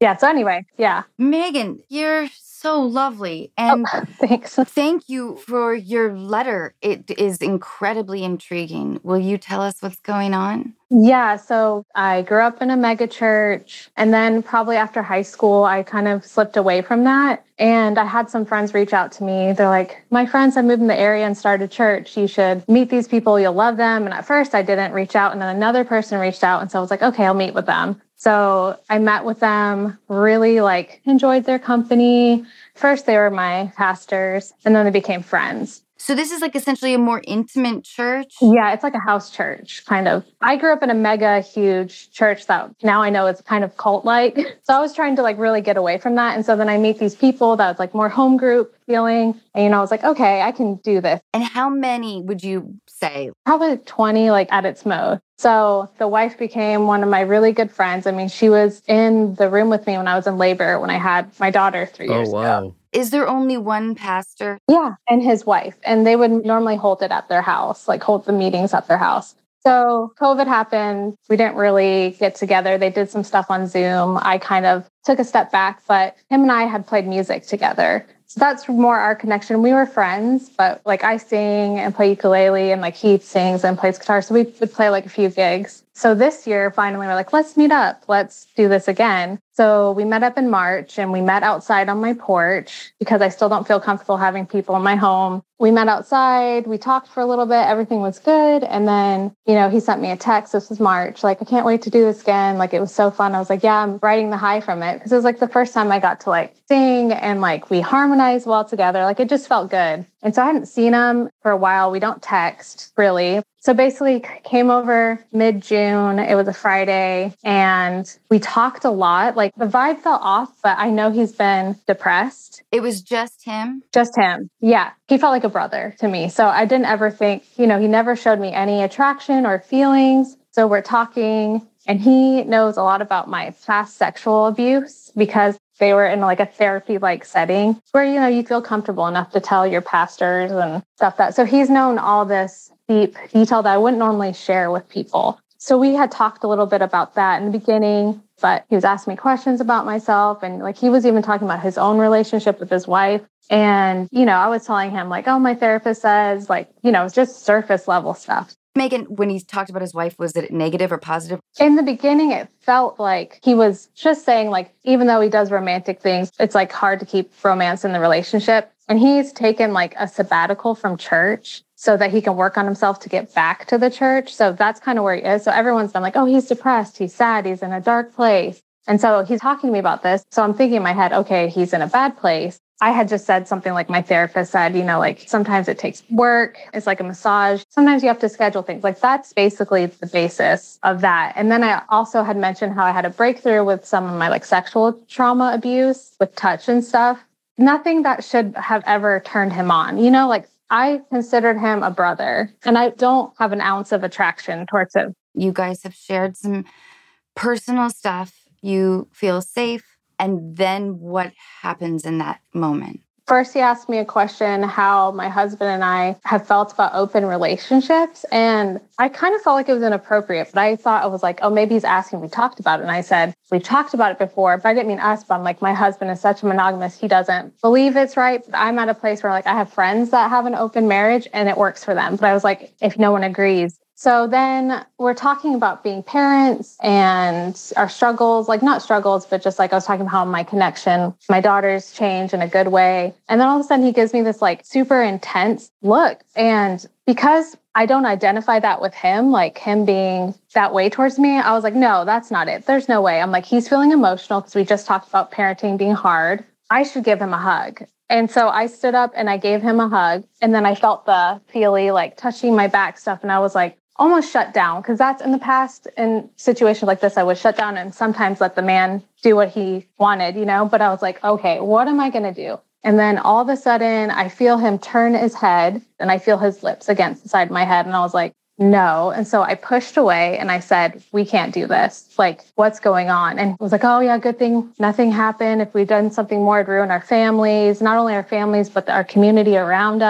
Yeah. So anyway, yeah. Megan, you're so lovely. And oh, thanks. Thank you for your letter. It is incredibly intriguing. Will you tell us what's going on? Yeah, so I grew up in a mega church, and then probably after high school, I kind of slipped away from that. And I had some friends reach out to me. They're like, my friends have moved in the area and started a church. You should meet these people. You'll love them. And at first I didn't reach out. And then another person reached out. And so I was like, okay, I'll meet with them. So I met with them, really like enjoyed their company. First, they were my pastors, and then they became friends. So this is like essentially a more intimate church? Yeah, it's like a house church, kind of. I grew up in a mega huge church that now I know it's kind of cult-like. So I was trying to like really get away from that. And so then I meet these people that was like more home group feeling. And, you know, I was like, okay, I can do this. And how many would you say? Probably twenty, like at its most. So the wife became one of my really good friends. I mean, she was in the room with me when I was in labor, when I had my daughter three years oh, wow. ago. Is there only one pastor? Yeah, and his wife. And they would normally hold it at their house, like hold the meetings at their house. So COVID happened. We didn't really get together. They did some stuff on Zoom. I kind of took a step back, but him and I had played music together. So that's more our connection. We were friends, but like I sing and play ukulele, and like he sings and plays guitar. So we would play like a few gigs. So this year, finally, we're like, let's meet up. Let's do this again. So we met up in March, and we met outside on my porch because I still don't feel comfortable having people in my home. We met outside. We talked for a little bit. Everything was good. And then, you know, he sent me a text. This was March. Like, I can't wait to do this again. Like, it was so fun. I was like, yeah, I'm riding the high from it. Because it was like the first time I got to like sing and like we harmonized well together. Like, it just felt good. And so I hadn't seen him for a while. We don't text really. So basically came over mid-June. It was a Friday, and we talked a lot. Like the vibe felt off, but I know he's been depressed. It was just him? Just him. Yeah. He felt like a brother to me. So I didn't ever think, you know, he never showed me any attraction or feelings. So we're talking, and he knows a lot about my past sexual abuse because they were in like a therapy-like setting where, you know, you feel comfortable enough to tell your pastors and stuff that. So he's known all this deep detail that I wouldn't normally share with people. So we had talked a little bit about that in the beginning, but he was asking me questions about myself. And like, he was even talking about his own relationship with his wife. And, you know, I was telling him like, oh, my therapist says like, you know, it's just surface level stuff. Megan, when he talked about his wife, was it negative or positive? In the beginning, it felt like he was just saying like, even though he does romantic things, it's like hard to keep romance in the relationship. And he's taken like a sabbatical from church so that he can work on himself to get back to the church. So that's kind of where he is. So everyone's been like, oh, he's depressed. He's sad. He's in a dark place. And so he's talking to me about this. So I'm thinking in my head, okay, he's in a bad place. I had just said something like my therapist said, you know, like sometimes it takes work. It's like a massage. Sometimes you have to schedule things. Like that's basically the basis of that. And then I also had mentioned how I had a breakthrough with some of my like sexual trauma abuse with touch and stuff. Nothing that should have ever turned him on, you know, like I considered him a brother, and I don't have an ounce of attraction towards him. You guys have shared some personal stuff. You feel safe. And then what happens in that moment? First, he asked me a question, how my husband and I have felt about open relationships. And I kind of felt like it was inappropriate, but I thought I was like, oh, maybe he's asking, we talked about it. And I said, we've talked about it before, but I didn't mean us, but I'm like, my husband is such a monogamous. He doesn't believe it's right. But I'm at a place where like I have friends that have an open marriage and it works for them. But I was like, if no one agrees. So then we're talking about being parents and our struggles, like not struggles, but just like I was talking about how my connection, my daughter's changed in a good way. And then all of a sudden he gives me this like super intense look. And because I don't identify that with him, like him being that way towards me, I was like, no, that's not it. There's no way. I'm like, he's feeling emotional because we just talked about parenting being hard. I should give him a hug. And so I stood up and I gave him a hug. And then I felt the feely, like touching my back stuff. And I was like, almost shut down, because that's in the past in situations like this, I would shut down and sometimes let the man do what he wanted, you know, but I was like, okay, what am I going to do? And then all of a sudden I feel him turn his head and I feel his lips against the side of my head. And I was like, no. And so I pushed away and I said, we can't do this. Like, what's going on? And he was like, oh yeah, good thing nothing happened. If we'd done something more, it'd ruin our families, not only our families, but our community around us.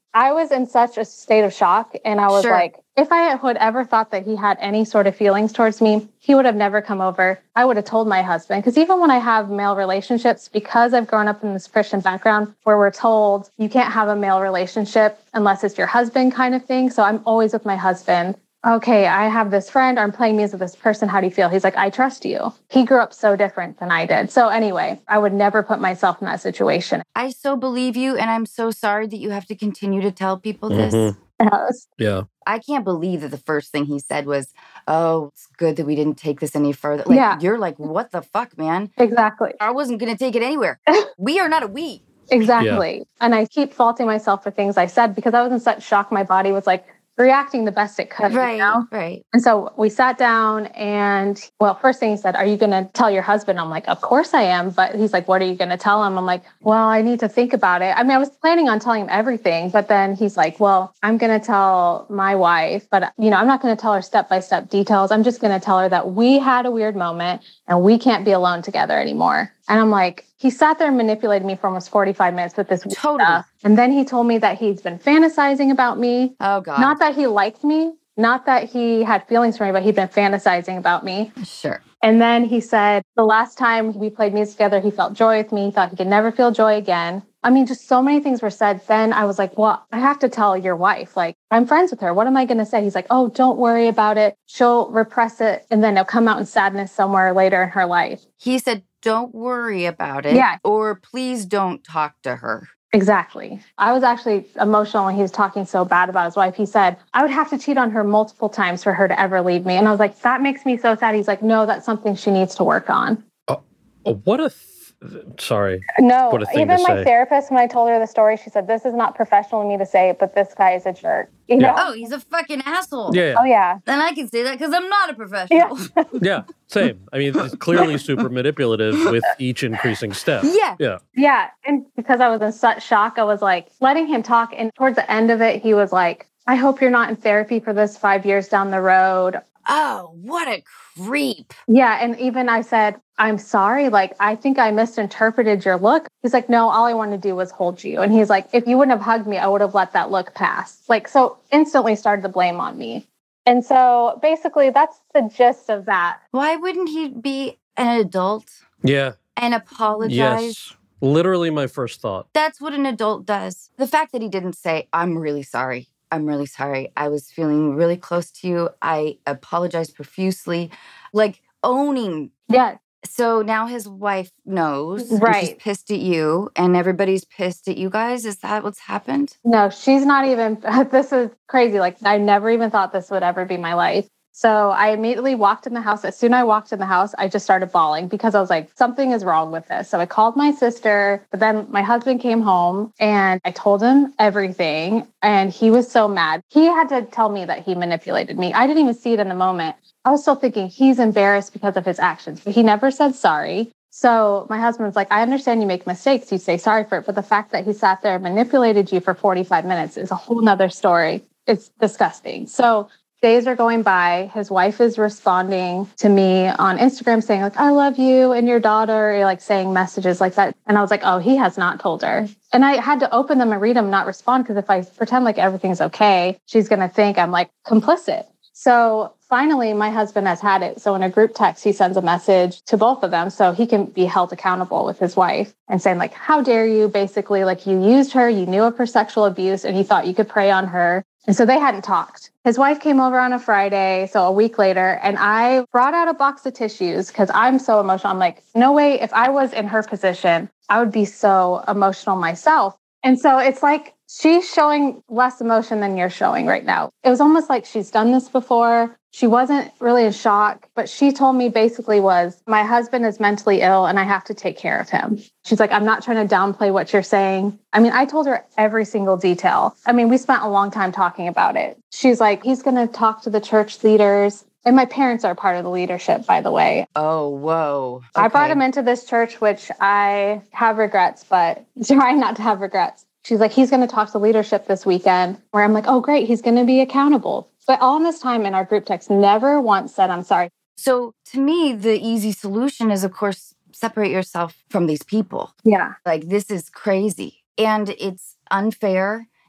I was in such a state of shock. And I was Sure. like, if I had ever thought that he had any sort of feelings towards me, he would have never come over. I would have told my husband. Because even when I have male relationships, because I've grown up in this Christian background where we're told you can't have a male relationship unless it's your husband kind of thing. So I'm always with my husband. Okay, I have this friend, or I'm playing music with this person. How do you feel? He's like, I trust you. He grew up so different than I did. So anyway, I would never put myself in that situation. I so believe you, and I'm so sorry that you have to continue to tell people this. Mm-hmm. Yeah. I can't believe that the first thing he said was, oh, it's good that we didn't take this any further. Like, Yeah. you're like, what the fuck, man? Exactly. I wasn't going to take it anywhere. We are not a we. Exactly. Yeah. And I keep faulting myself for things I said because I was in such shock. My body was like reacting the best it could. Right, you know? right. And so we sat down and, well, first thing he said, are you going to tell your husband? I'm like, of course I am. But he's like, what are you going to tell him? I'm like, well, I need to think about it. I mean, I was planning on telling him everything, but then he's like, well, I'm going to tell my wife, but you know, I'm not going to tell her step-by-step details. I'm just going to tell her that we had a weird moment and we can't be alone together anymore. And I'm like, he sat there and manipulated me for almost forty-five minutes with this Totally. stuff. And then he told me that he's been fantasizing about me. Oh, God. Not that he liked me, not that he had feelings for me, but he'd been fantasizing about me. Sure. And then he said the last time we played music together, he felt joy with me. He thought he could never feel joy again. I mean, just so many things were said. Then I was like, well, I have to tell your wife. Like, I'm friends with her. What am I going to say? He's like, oh, don't worry about it. She'll repress it. And then it'll come out in sadness somewhere later in her life. He said, don't worry about it. Yeah. Or please don't talk to her. Exactly. I was actually emotional when he was talking so bad about his wife. He said, I would have to cheat on her multiple times for her to ever leave me. And I was like, that makes me so sad. He's like, no, that's something she needs to work on. Oh, what a... Th- sorry. No, what a thing even to my say. therapist, when I told her the story, she said, this is not professional of me to say, but this guy is a jerk. You Yeah. know? Oh, he's a fucking asshole. Yeah. Oh, yeah. Then I can say that because I'm not a professional. Yeah. Yeah, same. I mean, it's clearly super manipulative with each increasing step. Yeah. Yeah. Yeah. And because I was in such shock, I was like letting him talk. And towards the end of it, he was like, I hope you're not in therapy for this five years down the road. Oh, what a creep. Yeah. And even I said, I'm sorry. Like, I think I misinterpreted your look. He's like, no, all I wanted to do was hold you. And he's like, if you wouldn't have hugged me, I would have let that look pass. Like, so instantly started the blame on me. And so basically that's the gist of that. Why wouldn't he be an adult Yeah. and apologize? Yes. Literally my first thought. That's what an adult does. The fact that he didn't say, I'm really sorry. I'm really sorry. I was feeling really close to you. I apologize profusely. Like owning. Yeah. So now his wife knows. and Right. She's pissed at you and everybody's pissed at you guys. Is that what's happened? No, she's not even, this is crazy. Like, I never even thought this would ever be my life. So I immediately walked in the house. As soon as I walked in the house, I just started bawling because I was like, something is wrong with this. So I called my sister, but then my husband came home and I told him everything. And he was so mad. He had to tell me that he manipulated me. I didn't even see it in the moment. I was still thinking he's embarrassed because of his actions, but he never said sorry. So my husband's like, I understand you make mistakes. You say sorry for it. But the fact that he sat there and manipulated you for forty-five minutes is a whole nother story. It's disgusting. So days are going by. His wife is responding to me on Instagram saying like, I love you and your daughter, or like saying messages like that. And I was like, oh, he has not told her. And I had to open them and read them, not respond. Because if I pretend like everything's okay, she's going to think I'm like complicit. So finally, my husband has had it. So in a group text, he sends a message to both of them so he can be held accountable with his wife and saying like, how dare you? Basically, like you used her, you knew of her sexual abuse and you thought you could prey on her. And so they hadn't talked. His wife came over on a Friday, so a week later, and I brought out a box of tissues because I'm so emotional. I'm like, no way, if I was in her position, I would be so emotional myself. And so it's like she's showing less emotion than you're showing right now. It was almost like she's done this before. She wasn't really in shock, but she told me basically was, my husband is mentally ill and I have to take care of him. She's like, I'm not trying to downplay what you're saying. I mean, I told her every single detail. I mean, we spent a long time talking about it. She's like, he's going to talk to the church leaders. And my parents are part of the leadership, by the way. Oh, whoa. I brought Okay. him into this church, which I have regrets, but trying not to have regrets. She's like, he's going to talk to leadership this weekend, where I'm like, oh, great. He's going to be accountable. But all this time in our group text, never once said, I'm sorry. So to me, the easy solution is, of course, separate yourself from these people. Yeah. Like, this is crazy. And it's unfair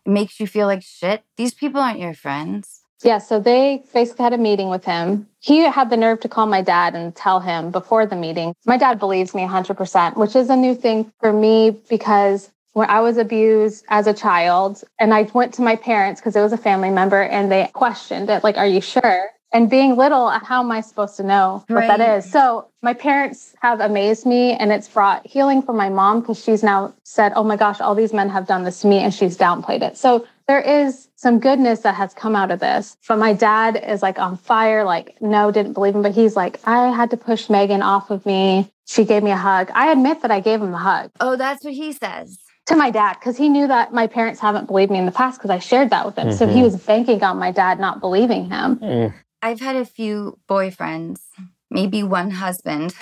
it makes you feel like shit. These people aren't your friends. Yeah, so they basically had a meeting with him. He had the nerve to call my dad and tell him before the meeting. My dad believes me one hundred percent, which is a new thing for me because when I was abused as a child and I went to my parents because it was a family member and they questioned it, like, are you sure? And being little, how am I supposed to know what Right. that is? So my parents have amazed me and it's brought healing for my mom because she's now said, oh my gosh, all these men have done this to me, and she's downplayed it. So there is some goodness that has come out of this. But my dad is like on fire, like, no, didn't believe him. But he's like, I had to push Megan off of me. She gave me a hug. I admit that I gave him a hug. Oh, that's what he says. To my dad, because he knew that my parents haven't believed me in the past because I shared that with him. Mm-hmm. So he was banking on my dad not believing him. Mm. I've had a few boyfriends, maybe one husband,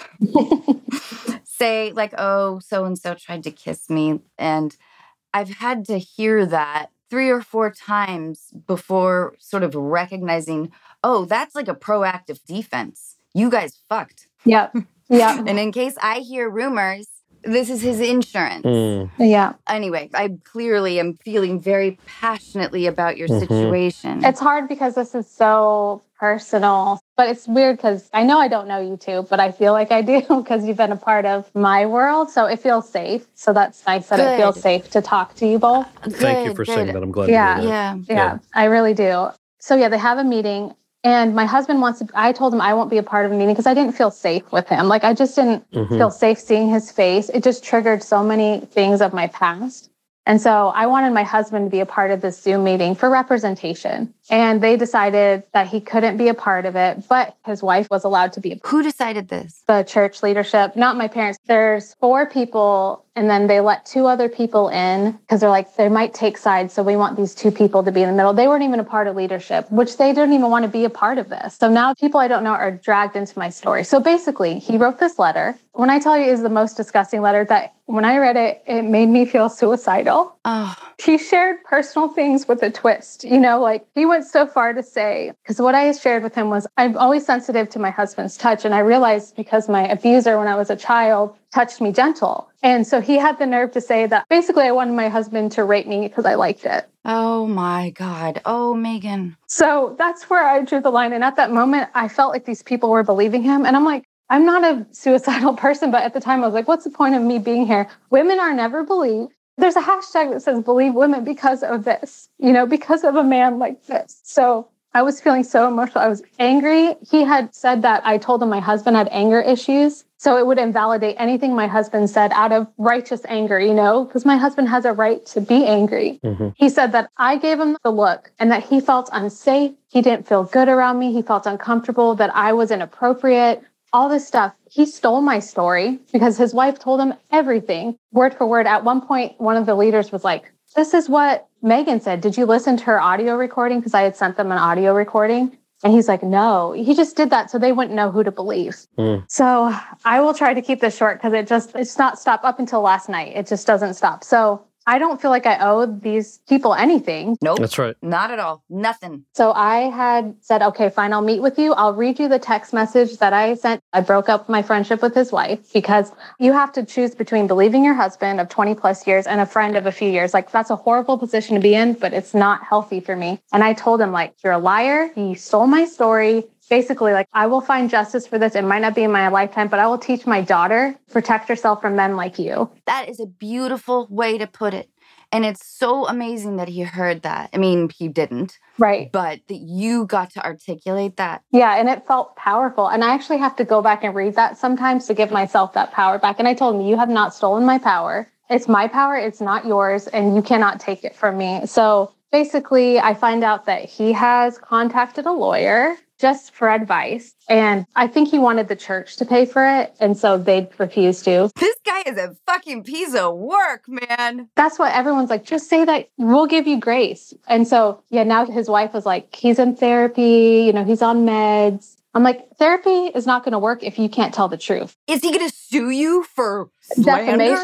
say like, oh, so-and-so tried to kiss me. And I've had to hear that three or four times before sort of recognizing, oh, that's like a proactive defense. You guys fucked. Yep. Yep. And in case I hear rumors, this is his insurance. Mm. Yeah. Anyway, I clearly am feeling very passionately about your Mhm. situation. It's hard because this is so personal, but it's weird because I know I don't know you two, but I feel like I do because you've been a part of my world. So it feels safe. So that's nice that Good. it feels safe to talk to you both. Thank you Good, for good. saying that. I'm glad Yeah. to hear that. Yeah. Yeah, Yeah. I really do. So yeah, they have a meeting. And my husband wants to, I told him I won't be a part of a meeting because I didn't feel safe with him. Like I just didn't Mhm. feel safe seeing his face. It just triggered so many things of my past. And so I wanted my husband to be a part of this Zoom meeting for representation. And they decided that he couldn't be a part of it, but his wife was allowed to be. Who decided this? The church leadership, not my parents. There's four people, and then they let two other people in because they're like, they might take sides. So we want these two people to be in the middle. They weren't even a part of leadership, which they didn't even want to be a part of this. So now people I don't know are dragged into my story. So basically, he wrote this letter. When I tell you, it is the most disgusting letter that when I read it, it made me feel suicidal. Oh, He shared personal things with a twist. You know, like he went so far to say, because what I shared with him was I'm always sensitive to my husband's touch. And I realized because my abuser when I was a child touched me gentle. And so he had the nerve to say that basically I wanted my husband to rape me because I liked it. oh my God. Oh, Megan. So that's where I drew the line. And at that moment, I felt like these people were believing him. And I'm like, I'm not a suicidal person. But at the time, I was like, what's the point of me being here? Women are never believed. There's a hashtag that says believe women because of this, you know, because of a man like this. So I was feeling so emotional. I was angry. He had said that I told him my husband had anger issues. So it would invalidate anything my husband said out of righteous anger, you know, because my husband has a right to be angry. Mhm. He said that I gave him the look and that he felt unsafe. He didn't feel good around me. He felt uncomfortable, that I was inappropriate. All this stuff. He stole my story because his wife told him everything, word for word. At one point, one of the leaders was like, this is what Megan said. Did you listen to her audio recording? Because I had sent them an audio recording. And he's like, no, he just did that so they wouldn't know who to believe. Mm. So I will try to keep this short because it just, it's not stopped up until last night. It just doesn't stop. So I don't feel like I owe these people anything. Nope. That's right. Not at all. Nothing. So I had said, okay, fine, I'll meet with you. I'll read you the text message that I sent. I broke up my friendship with his wife because you have to choose between believing your husband of twenty plus years and a friend of a few years. Like that's a horrible position to be in, but it's not healthy for me. And I told him like, you're a liar. You stole my story. Basically, like, I will find justice for this. It might not be in my lifetime, but I will teach my daughter, protect herself from men like you. That is a beautiful way to put it. And it's so amazing that he heard that. I mean, he didn't, Right. but that you got to articulate that. Yeah, and it felt powerful. And I actually have to go back and read that sometimes to give myself that power back. And I told him, you have not stolen my power. It's my power. It's not yours. And you cannot take it from me. So basically, I find out that he has contacted a lawyer just for advice. And I think he wanted the church to pay for it. And so they refused to. This guy is a fucking piece of work, man. That's what everyone's like, just say that we'll give you grace. And so, yeah, now his wife was like, he's in therapy, you know, he's on meds. I'm like, therapy is not going to work if you can't tell the truth. Is he going to sue you for slander? Defamation.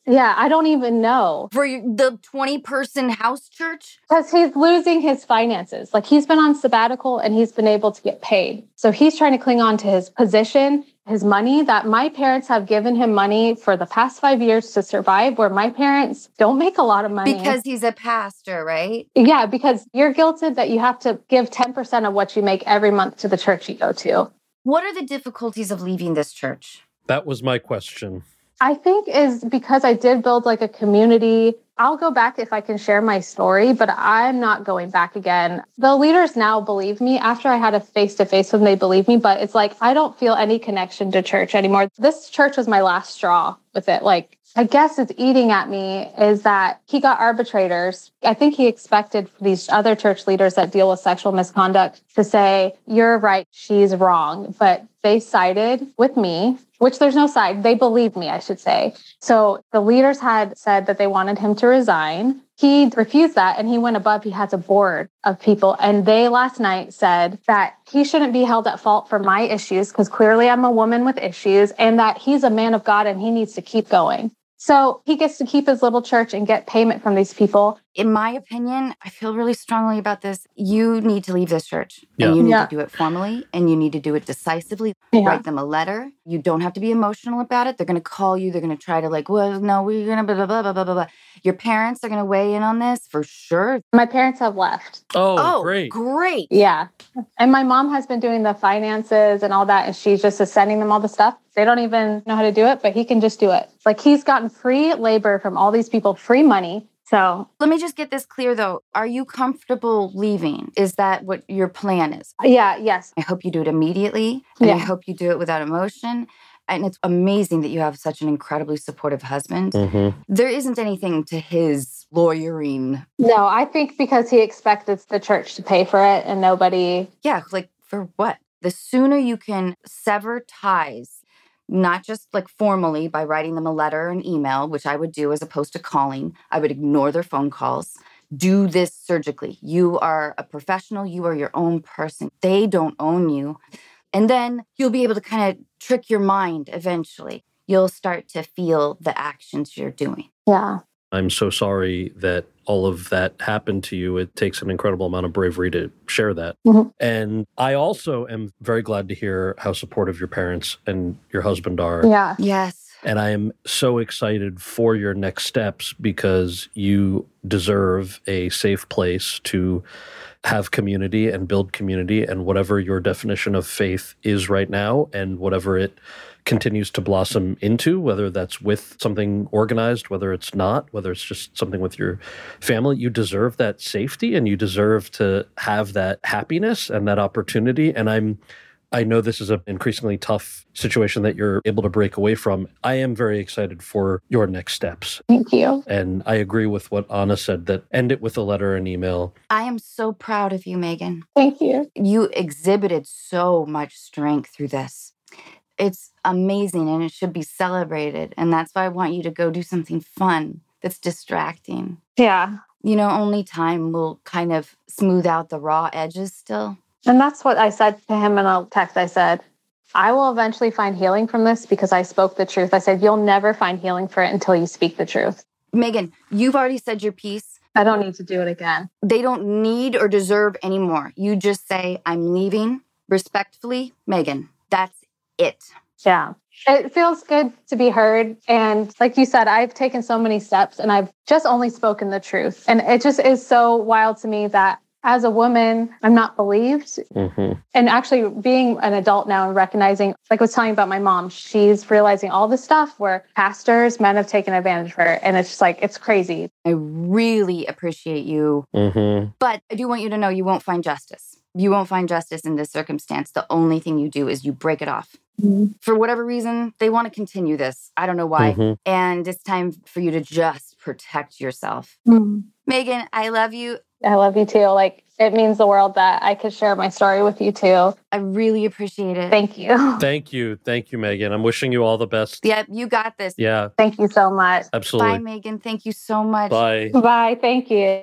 Yeah, I don't even know. For the twenty-person house church? Because he's losing his finances. Like, he's been on sabbatical and he's been able to get paid. So he's trying to cling on to his position, his money, that my parents have given him money for the past five years to survive, where my parents don't make a lot of money. Because he's a pastor, right? Yeah, because you're guilted that you have to give ten percent of what you make every month to the church you go to. What are the difficulties of leaving this church? That was my question. I think is because I did build like a community. I'll go back if I can share my story, but I'm not going back again. The leaders now believe me. After I had a face-to-face with them, they believe me, but it's like, I don't feel any connection to church anymore. This church was my last straw with it. Like, I guess it's eating at me is that he got arbitrators. I think he expected these other church leaders that deal with sexual misconduct to say, you're right, she's wrong. But they sided with me, which there's no side. They believed me, I should say. So the leaders had said that they wanted him to resign. He refused that and he went above. He has a board of people. And they last night said that he shouldn't be held at fault for my issues because clearly I'm a woman with issues and that he's a man of God and he needs to keep going. So he gets to keep his little church and get payment from these people. In my opinion, I feel really strongly about this. You need to leave this church. Yeah. And you need Yeah. to do it formally and you need to do it decisively. Yeah. Write them a letter. You don't have to be emotional about it. They're going to call you. They're going to try to like, well, no, we're going to blah, blah, blah, blah, blah, blah. Your parents are going to weigh in on this for sure. My parents have left. Oh, Oh, great. great. Yeah. And my mom has been doing the finances and all that. And she's just sending them all the stuff. They don't even know how to do it, but he can just do it. Like he's gotten free labor from all these people, free money. So Let me just get this clear though. Are you comfortable leaving? Is that what your plan is? yeah, yes. I hope you do it immediately. And I Yeah. hope you do it without emotion. And it's amazing that you have such an incredibly supportive husband. Mm-hmm. There isn't anything to his lawyering. No, I think because he expected the church to pay for it and nobody. Yeah, like for what? The sooner you can sever ties, not just like formally by writing them a letter or an email, which I would do as opposed to calling. I would ignore their phone calls. Do this surgically. You are a professional. You are your own person. They don't own you. And then you'll be able to kind of trick your mind eventually. You'll start to feel the actions you're doing. Yeah. I'm so sorry that all of that happened to you. It takes an incredible amount of bravery to share that. Mhm. And I also am very glad to hear how supportive your parents and your husband are. Yeah. Yes. And I am so excited for your next steps because you deserve a safe place to have community and build community, and whatever your definition of faith is right now and whatever it continues to blossom into, whether that's with something organized, whether it's not, whether it's just something with your family, you deserve that safety and you deserve to have that happiness and that opportunity. And I'm I know this is an increasingly tough situation that you're able to break away from. I am very excited for your next steps. Thank you. And I agree with what Anna said, that end it with a letter and email. I am so proud of you, Megan. Thank you. You exhibited so much strength through this. It's amazing and it should be celebrated. And that's why I want you to go do something fun that's distracting. Yeah. You know, only time will kind of smooth out the raw edges still. And that's what I said to him in a text. I said, I will eventually find healing from this because I spoke the truth. I said, you'll never find healing for it until you speak the truth. Megan, you've already said your piece. I don't need to do it again. They don't need or deserve any more. You just say, I'm leaving respectfully, Megan. That's it. Yeah. It feels good to be heard. And like you said, I've taken so many steps and I've just only spoken the truth. And it just is so wild to me that as a woman, I'm not believed. Mm-hmm. And actually being an adult now and recognizing, like I was telling you about my mom, she's realizing all this stuff where pastors, men have taken advantage of her. And it's just like, it's crazy. I really appreciate you. Mm-hmm. But I do want you to know you won't find justice. You won't find justice in this circumstance. The only thing you do is you break it off. Mm-hmm. For whatever reason, they want to continue this. I don't know why. Mm-hmm. And it's time for you to just protect yourself. Mm-hmm. Megan, I love you. I love you too. Like, it means the world that I could share my story with you too. I really appreciate it. Thank you. Thank you. Thank you, Megan. I'm wishing you all the best. Yep, you got this. Yeah, Thank you so much. absolutely. Bye, Megan. Thank you so much. Bye. Bye. Thank you.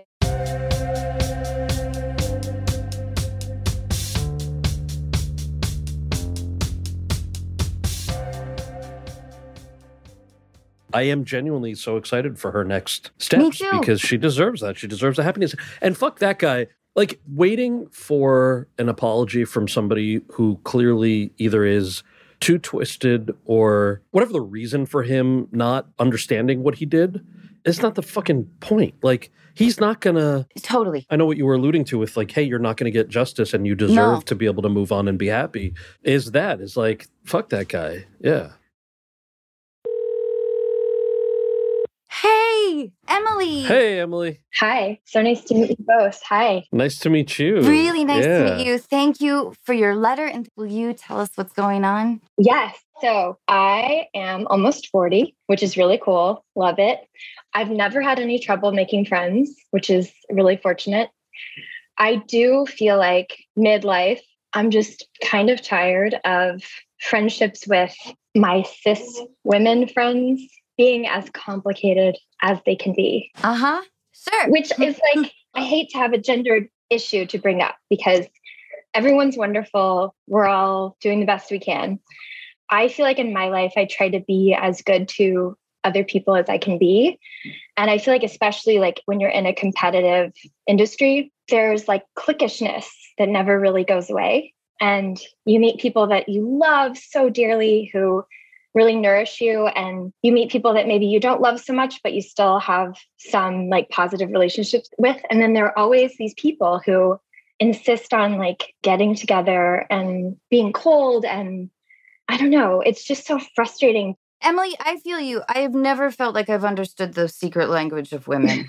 I am genuinely so excited for her next steps because she deserves that. She deserves the happiness. And fuck that guy. Like, waiting for an apology from somebody who clearly either is too twisted or whatever the reason for him not understanding what he did, is not the fucking point. Like, he's not gonna... Totally. I know what you were alluding to with like, hey, you're not gonna get justice and you deserve no. to be able to move on and be happy. Is that, is like, fuck that guy. Yeah. Hey, Emily. Hey, Emily. Hi. So nice to meet you both. Hi. Nice to meet you. Really nice yeah. to meet you. Thank you for your letter. And will you tell us what's going on? Yes. So I am almost forty, which is really cool. Love it. I've never had any trouble making friends, which is really fortunate. I do feel like midlife, I'm just kind of tired of friendships with my cis women friends being as complicated as they can be. Uh-huh. Sure. Which is like, I hate to have a gendered issue to bring up because everyone's wonderful. We're all doing the best we can. I feel like in my life, I try to be as good to other people as I can be. And I feel like, especially like when you're in a competitive industry, there's like cliquishness that never really goes away. And you meet people that you love so dearly who really nourish you. And you meet people that maybe you don't love so much, but you still have some like positive relationships with. And then there are always these people who insist on like getting together and being cold. And I don't know, it's just so frustrating. Emily, I feel you. I have never felt like I've understood the secret language of women.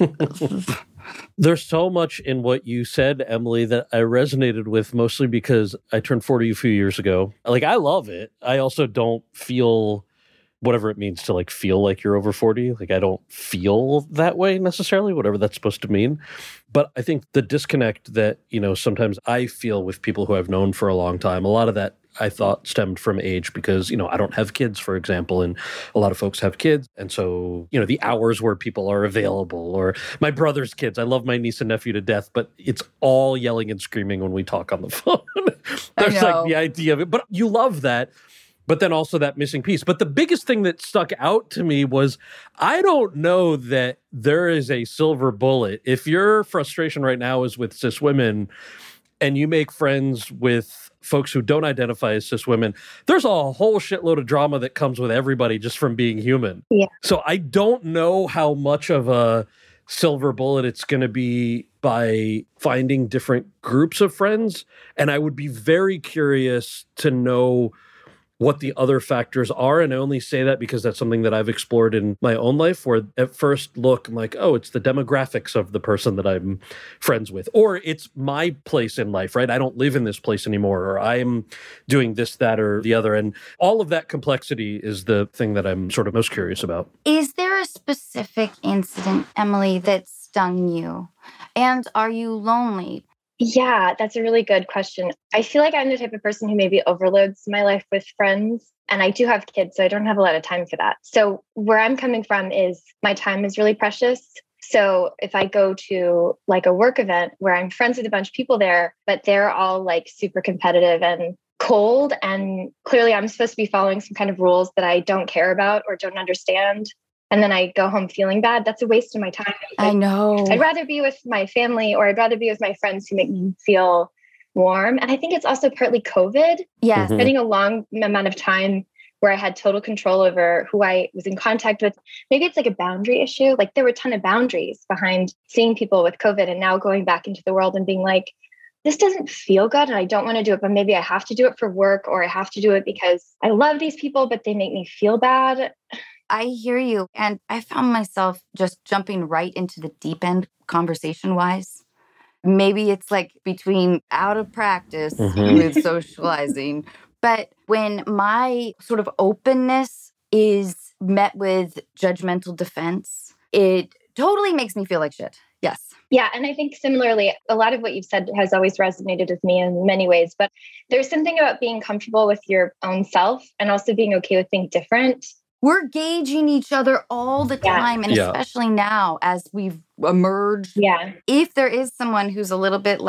There's so much in what you said, Emily, that I resonated with, mostly because I turned forty a few years ago. Like, I love it. I also don't feel whatever it means to like feel like you're over forty. Like, I don't feel that way necessarily, whatever that's supposed to mean. But I think the disconnect that, you know, sometimes I feel with people who I've known for a long time, a lot of that I thought stemmed from age because, you know, I don't have kids, for example, and a lot of folks have kids. And so, you know, the hours where people are available, or my brother's kids. I love my niece and nephew to death, but it's all yelling and screaming when we talk on the phone. There's like the idea of it, but you love that. But then also that missing piece. But the biggest thing that stuck out to me was, I don't know that there is a silver bullet. If your frustration right now is with cis women and you make friends with folks who don't identify as cis women, there's a whole shitload of drama that comes with everybody just from being human. Yeah. So I don't know how much of a silver bullet it's going to be by finding different groups of friends. And I would be very curious to know what the other factors are. And I only say that because that's something that I've explored in my own life, where at first look, I'm like, oh, it's the demographics of the person that I'm friends with, or it's my place in life, right? I don't live in this place anymore, or I'm doing this, that, or the other. And all of that complexity is the thing that I'm sort of most curious about. Is there a specific incident, Emily, that stung you? And are you lonely? Yeah, that's a really good question. I feel like I'm the type of person who maybe overloads my life with friends. And I do have kids, so I don't have a lot of time for that. So where I'm coming from is my time is really precious. So if I go to like a work event where I'm friends with a bunch of people there, but they're all like super competitive and cold, and clearly I'm supposed to be following some kind of rules that I don't care about or don't understand, and then I go home feeling bad, that's a waste of my time. I know. I'd rather be with my family, or I'd rather be with my friends who make me feel warm. And I think it's also partly COVID. Yes. Mm-hmm. Spending a long amount of time where I had total control over who I was in contact with. Maybe it's like a boundary issue. Like there were a ton of boundaries behind seeing people with COVID, and now going back into the world and being like, this doesn't feel good and I don't want to do it, but maybe I have to do it for work, or I have to do it because I love these people, but they make me feel bad. I hear you. And I found myself just jumping right into the deep end conversation-wise. Maybe it's like between out of practice mm-hmm. with socializing. But when my sort of openness is met with judgmental defense, it totally makes me feel like shit. Yes. Yeah. And I think similarly, a lot of what you've said has always resonated with me in many ways. But there's something about being comfortable with your own self and also being okay with being different. We're gauging each other all the time. Yeah. And yeah. especially now as we've emerged. Yeah. If there is someone who's a little bit like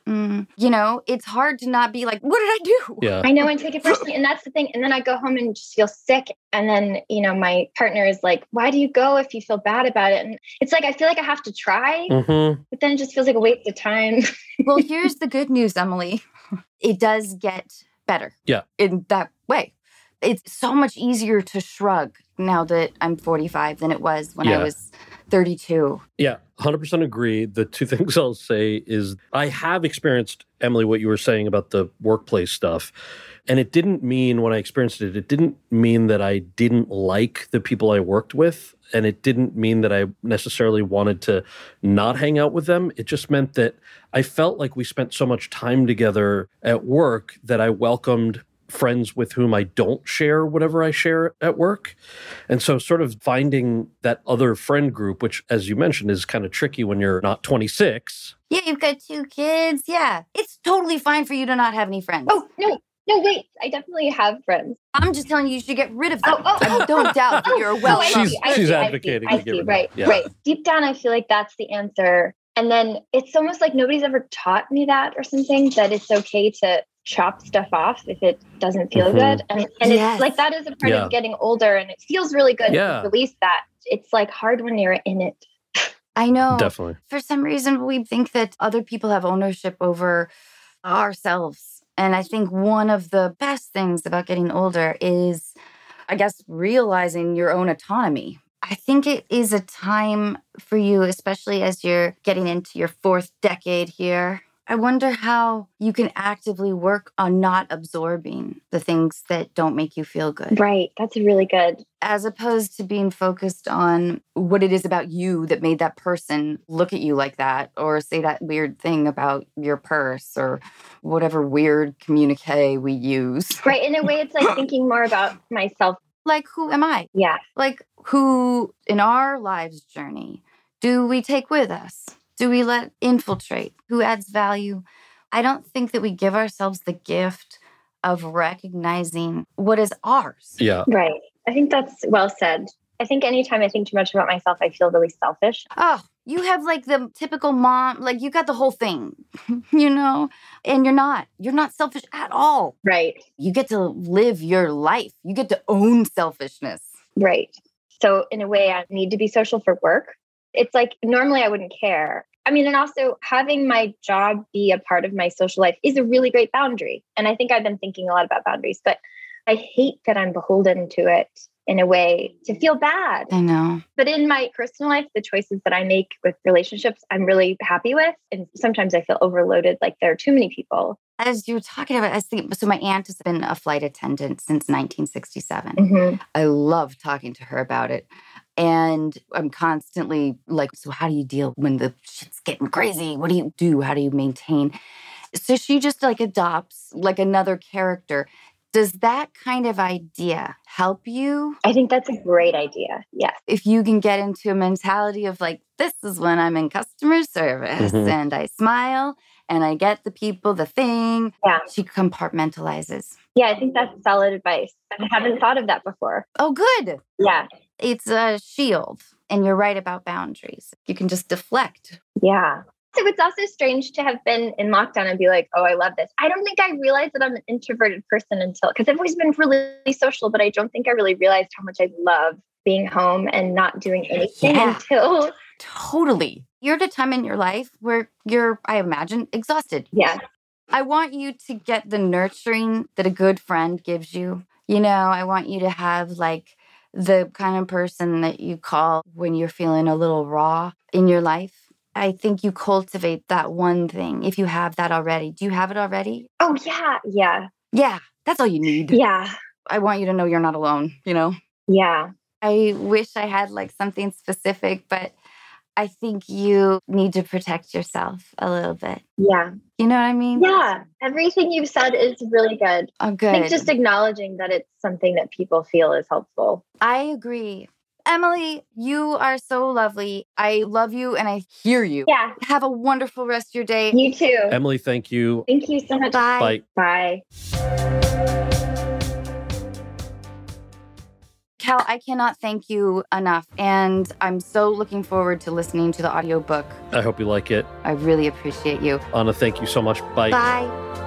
Mm, you know, it's hard to not be like, what did I do? Yeah. I know, and take it personally. And that's the thing. And then I go home and just feel sick. And then, you know, my partner is like, why do you go if you feel bad about it? And it's like, I feel like I have to try, Mm-hmm. but then it just feels like a waste of time. Well, here's the good news, Emily. It does get better. Yeah. In that way. It's so much easier to shrug now that I'm forty-five than it was when Yeah. I was thirty-two. Yeah, one hundred percent agree. The two things I'll say is I have experienced, Emily, what you were saying about the workplace stuff. And it didn't mean, when I experienced it, it didn't mean that I didn't like the people I worked with. And it didn't mean that I necessarily wanted to not hang out with them. It just meant that I felt like we spent so much time together at work that I welcomed friends with whom I don't share whatever I share at work. And so sort of finding that other friend group, which, as you mentioned, is kind of tricky when you're not twenty-six. Yeah, you've got two kids. Yeah. It's totally fine for you to not have any friends. Oh, no, no, wait. I definitely have friends. I'm just telling you, you should get rid of them. Oh, oh, I don't doubt that you're well. Oh, I She's- see, I she's see, I advocating see, to I get see, rid of right, it. Yeah. right. Deep down, I feel like that's the answer. And then it's almost like nobody's ever taught me that or something, that it's okay to chop stuff off if it doesn't feel Mhm. good. And, and Yes. it's like, that is a part Yeah. of getting older, and it feels really good Yeah. to release that. It's like hard when you're in it. I know. Definitely. For some reason, we think that other people have ownership over ourselves. And I think one of the best things about getting older is, I guess, realizing your own autonomy. I think it is a time for you, especially as you're getting into your fourth decade here. I wonder how you can actively work on not absorbing the things that don't make you feel good, Right. That's really good. as opposed to being focused on what it is about you that made that person look at you like that, or say that weird thing about your purse, or whatever weird communique we use. Right. In a way, it's like thinking more about myself. Like, who am I? Yeah. Like, who in our lives journey do we take with us? Do we let infiltrate? Who adds value? I don't think that we give ourselves the gift of recognizing what is ours. Yeah. Right. I think that's well said. I think anytime I think too much about myself, I feel really selfish. Oh, you have like the typical mom, like you got the whole thing, you know, and you're not. You're not selfish at all. Right. You get to live your life. You get to own selfishness. Right. So in a way, I need to be social for work. It's like, normally I wouldn't care. I mean, and also having my job be a part of my social life is a really great boundary. And I think I've been thinking a lot about boundaries, but I hate that I'm beholden to it in a way to feel bad. I know. But in my personal life, the choices that I make with relationships, I'm really happy with. And sometimes I feel overloaded, like there are too many people. As you were talking about it, I think, so my aunt has been a flight attendant since nineteen sixty-seven. Mm-hmm. I love talking to her about it. And I'm constantly like, so how do you deal when the shit's getting crazy? What do you do? How do you maintain? So she just like adopts like another character. Does that kind of idea help you? I think that's a great idea. Yes. If you can get into a mentality of like, this is when I'm in customer service Mhm. and I smile and I get the people, the thing. Yeah. She compartmentalizes. Yeah, I think that's solid advice. I haven't thought of that before. Oh, good. Yeah. It's a shield. And you're right about boundaries. You can just deflect. Yeah. So it's also strange to have been in lockdown and be like, oh, I love this. I don't think I realized that I'm an introverted person until, because I've always been really social, but I don't think I really realized how much I love being home and not doing anything Yeah. until, Totally. You're at a time in your life where you're, I imagine, exhausted. yeah. I want you to get the nurturing that a good friend gives you. You know, I want you to have like the kind of person that you call when you're feeling a little raw in your life. I think you cultivate that one thing if you have that already. Do you have it already? Oh, yeah. Yeah. Yeah, that's all you need. Yeah. I want you to know you're not alone, you know? Yeah. I wish I had like something specific, but I think you need to protect yourself a little bit. Yeah. You know what I mean? Yeah. Everything you've said is really good. Oh, good. I think just acknowledging that it's something that people feel is helpful. I agree. Emily, you are so lovely. I love you and I hear you. Yeah. Have a wonderful rest of your day. You too. Emily, thank you. Thank you so much. Bye. Bye. Bye. Cal, I cannot thank you enough. And I'm so looking forward to listening to the audiobook. I hope you like it. I really appreciate you. Anna, thank you so much. Bye. Bye.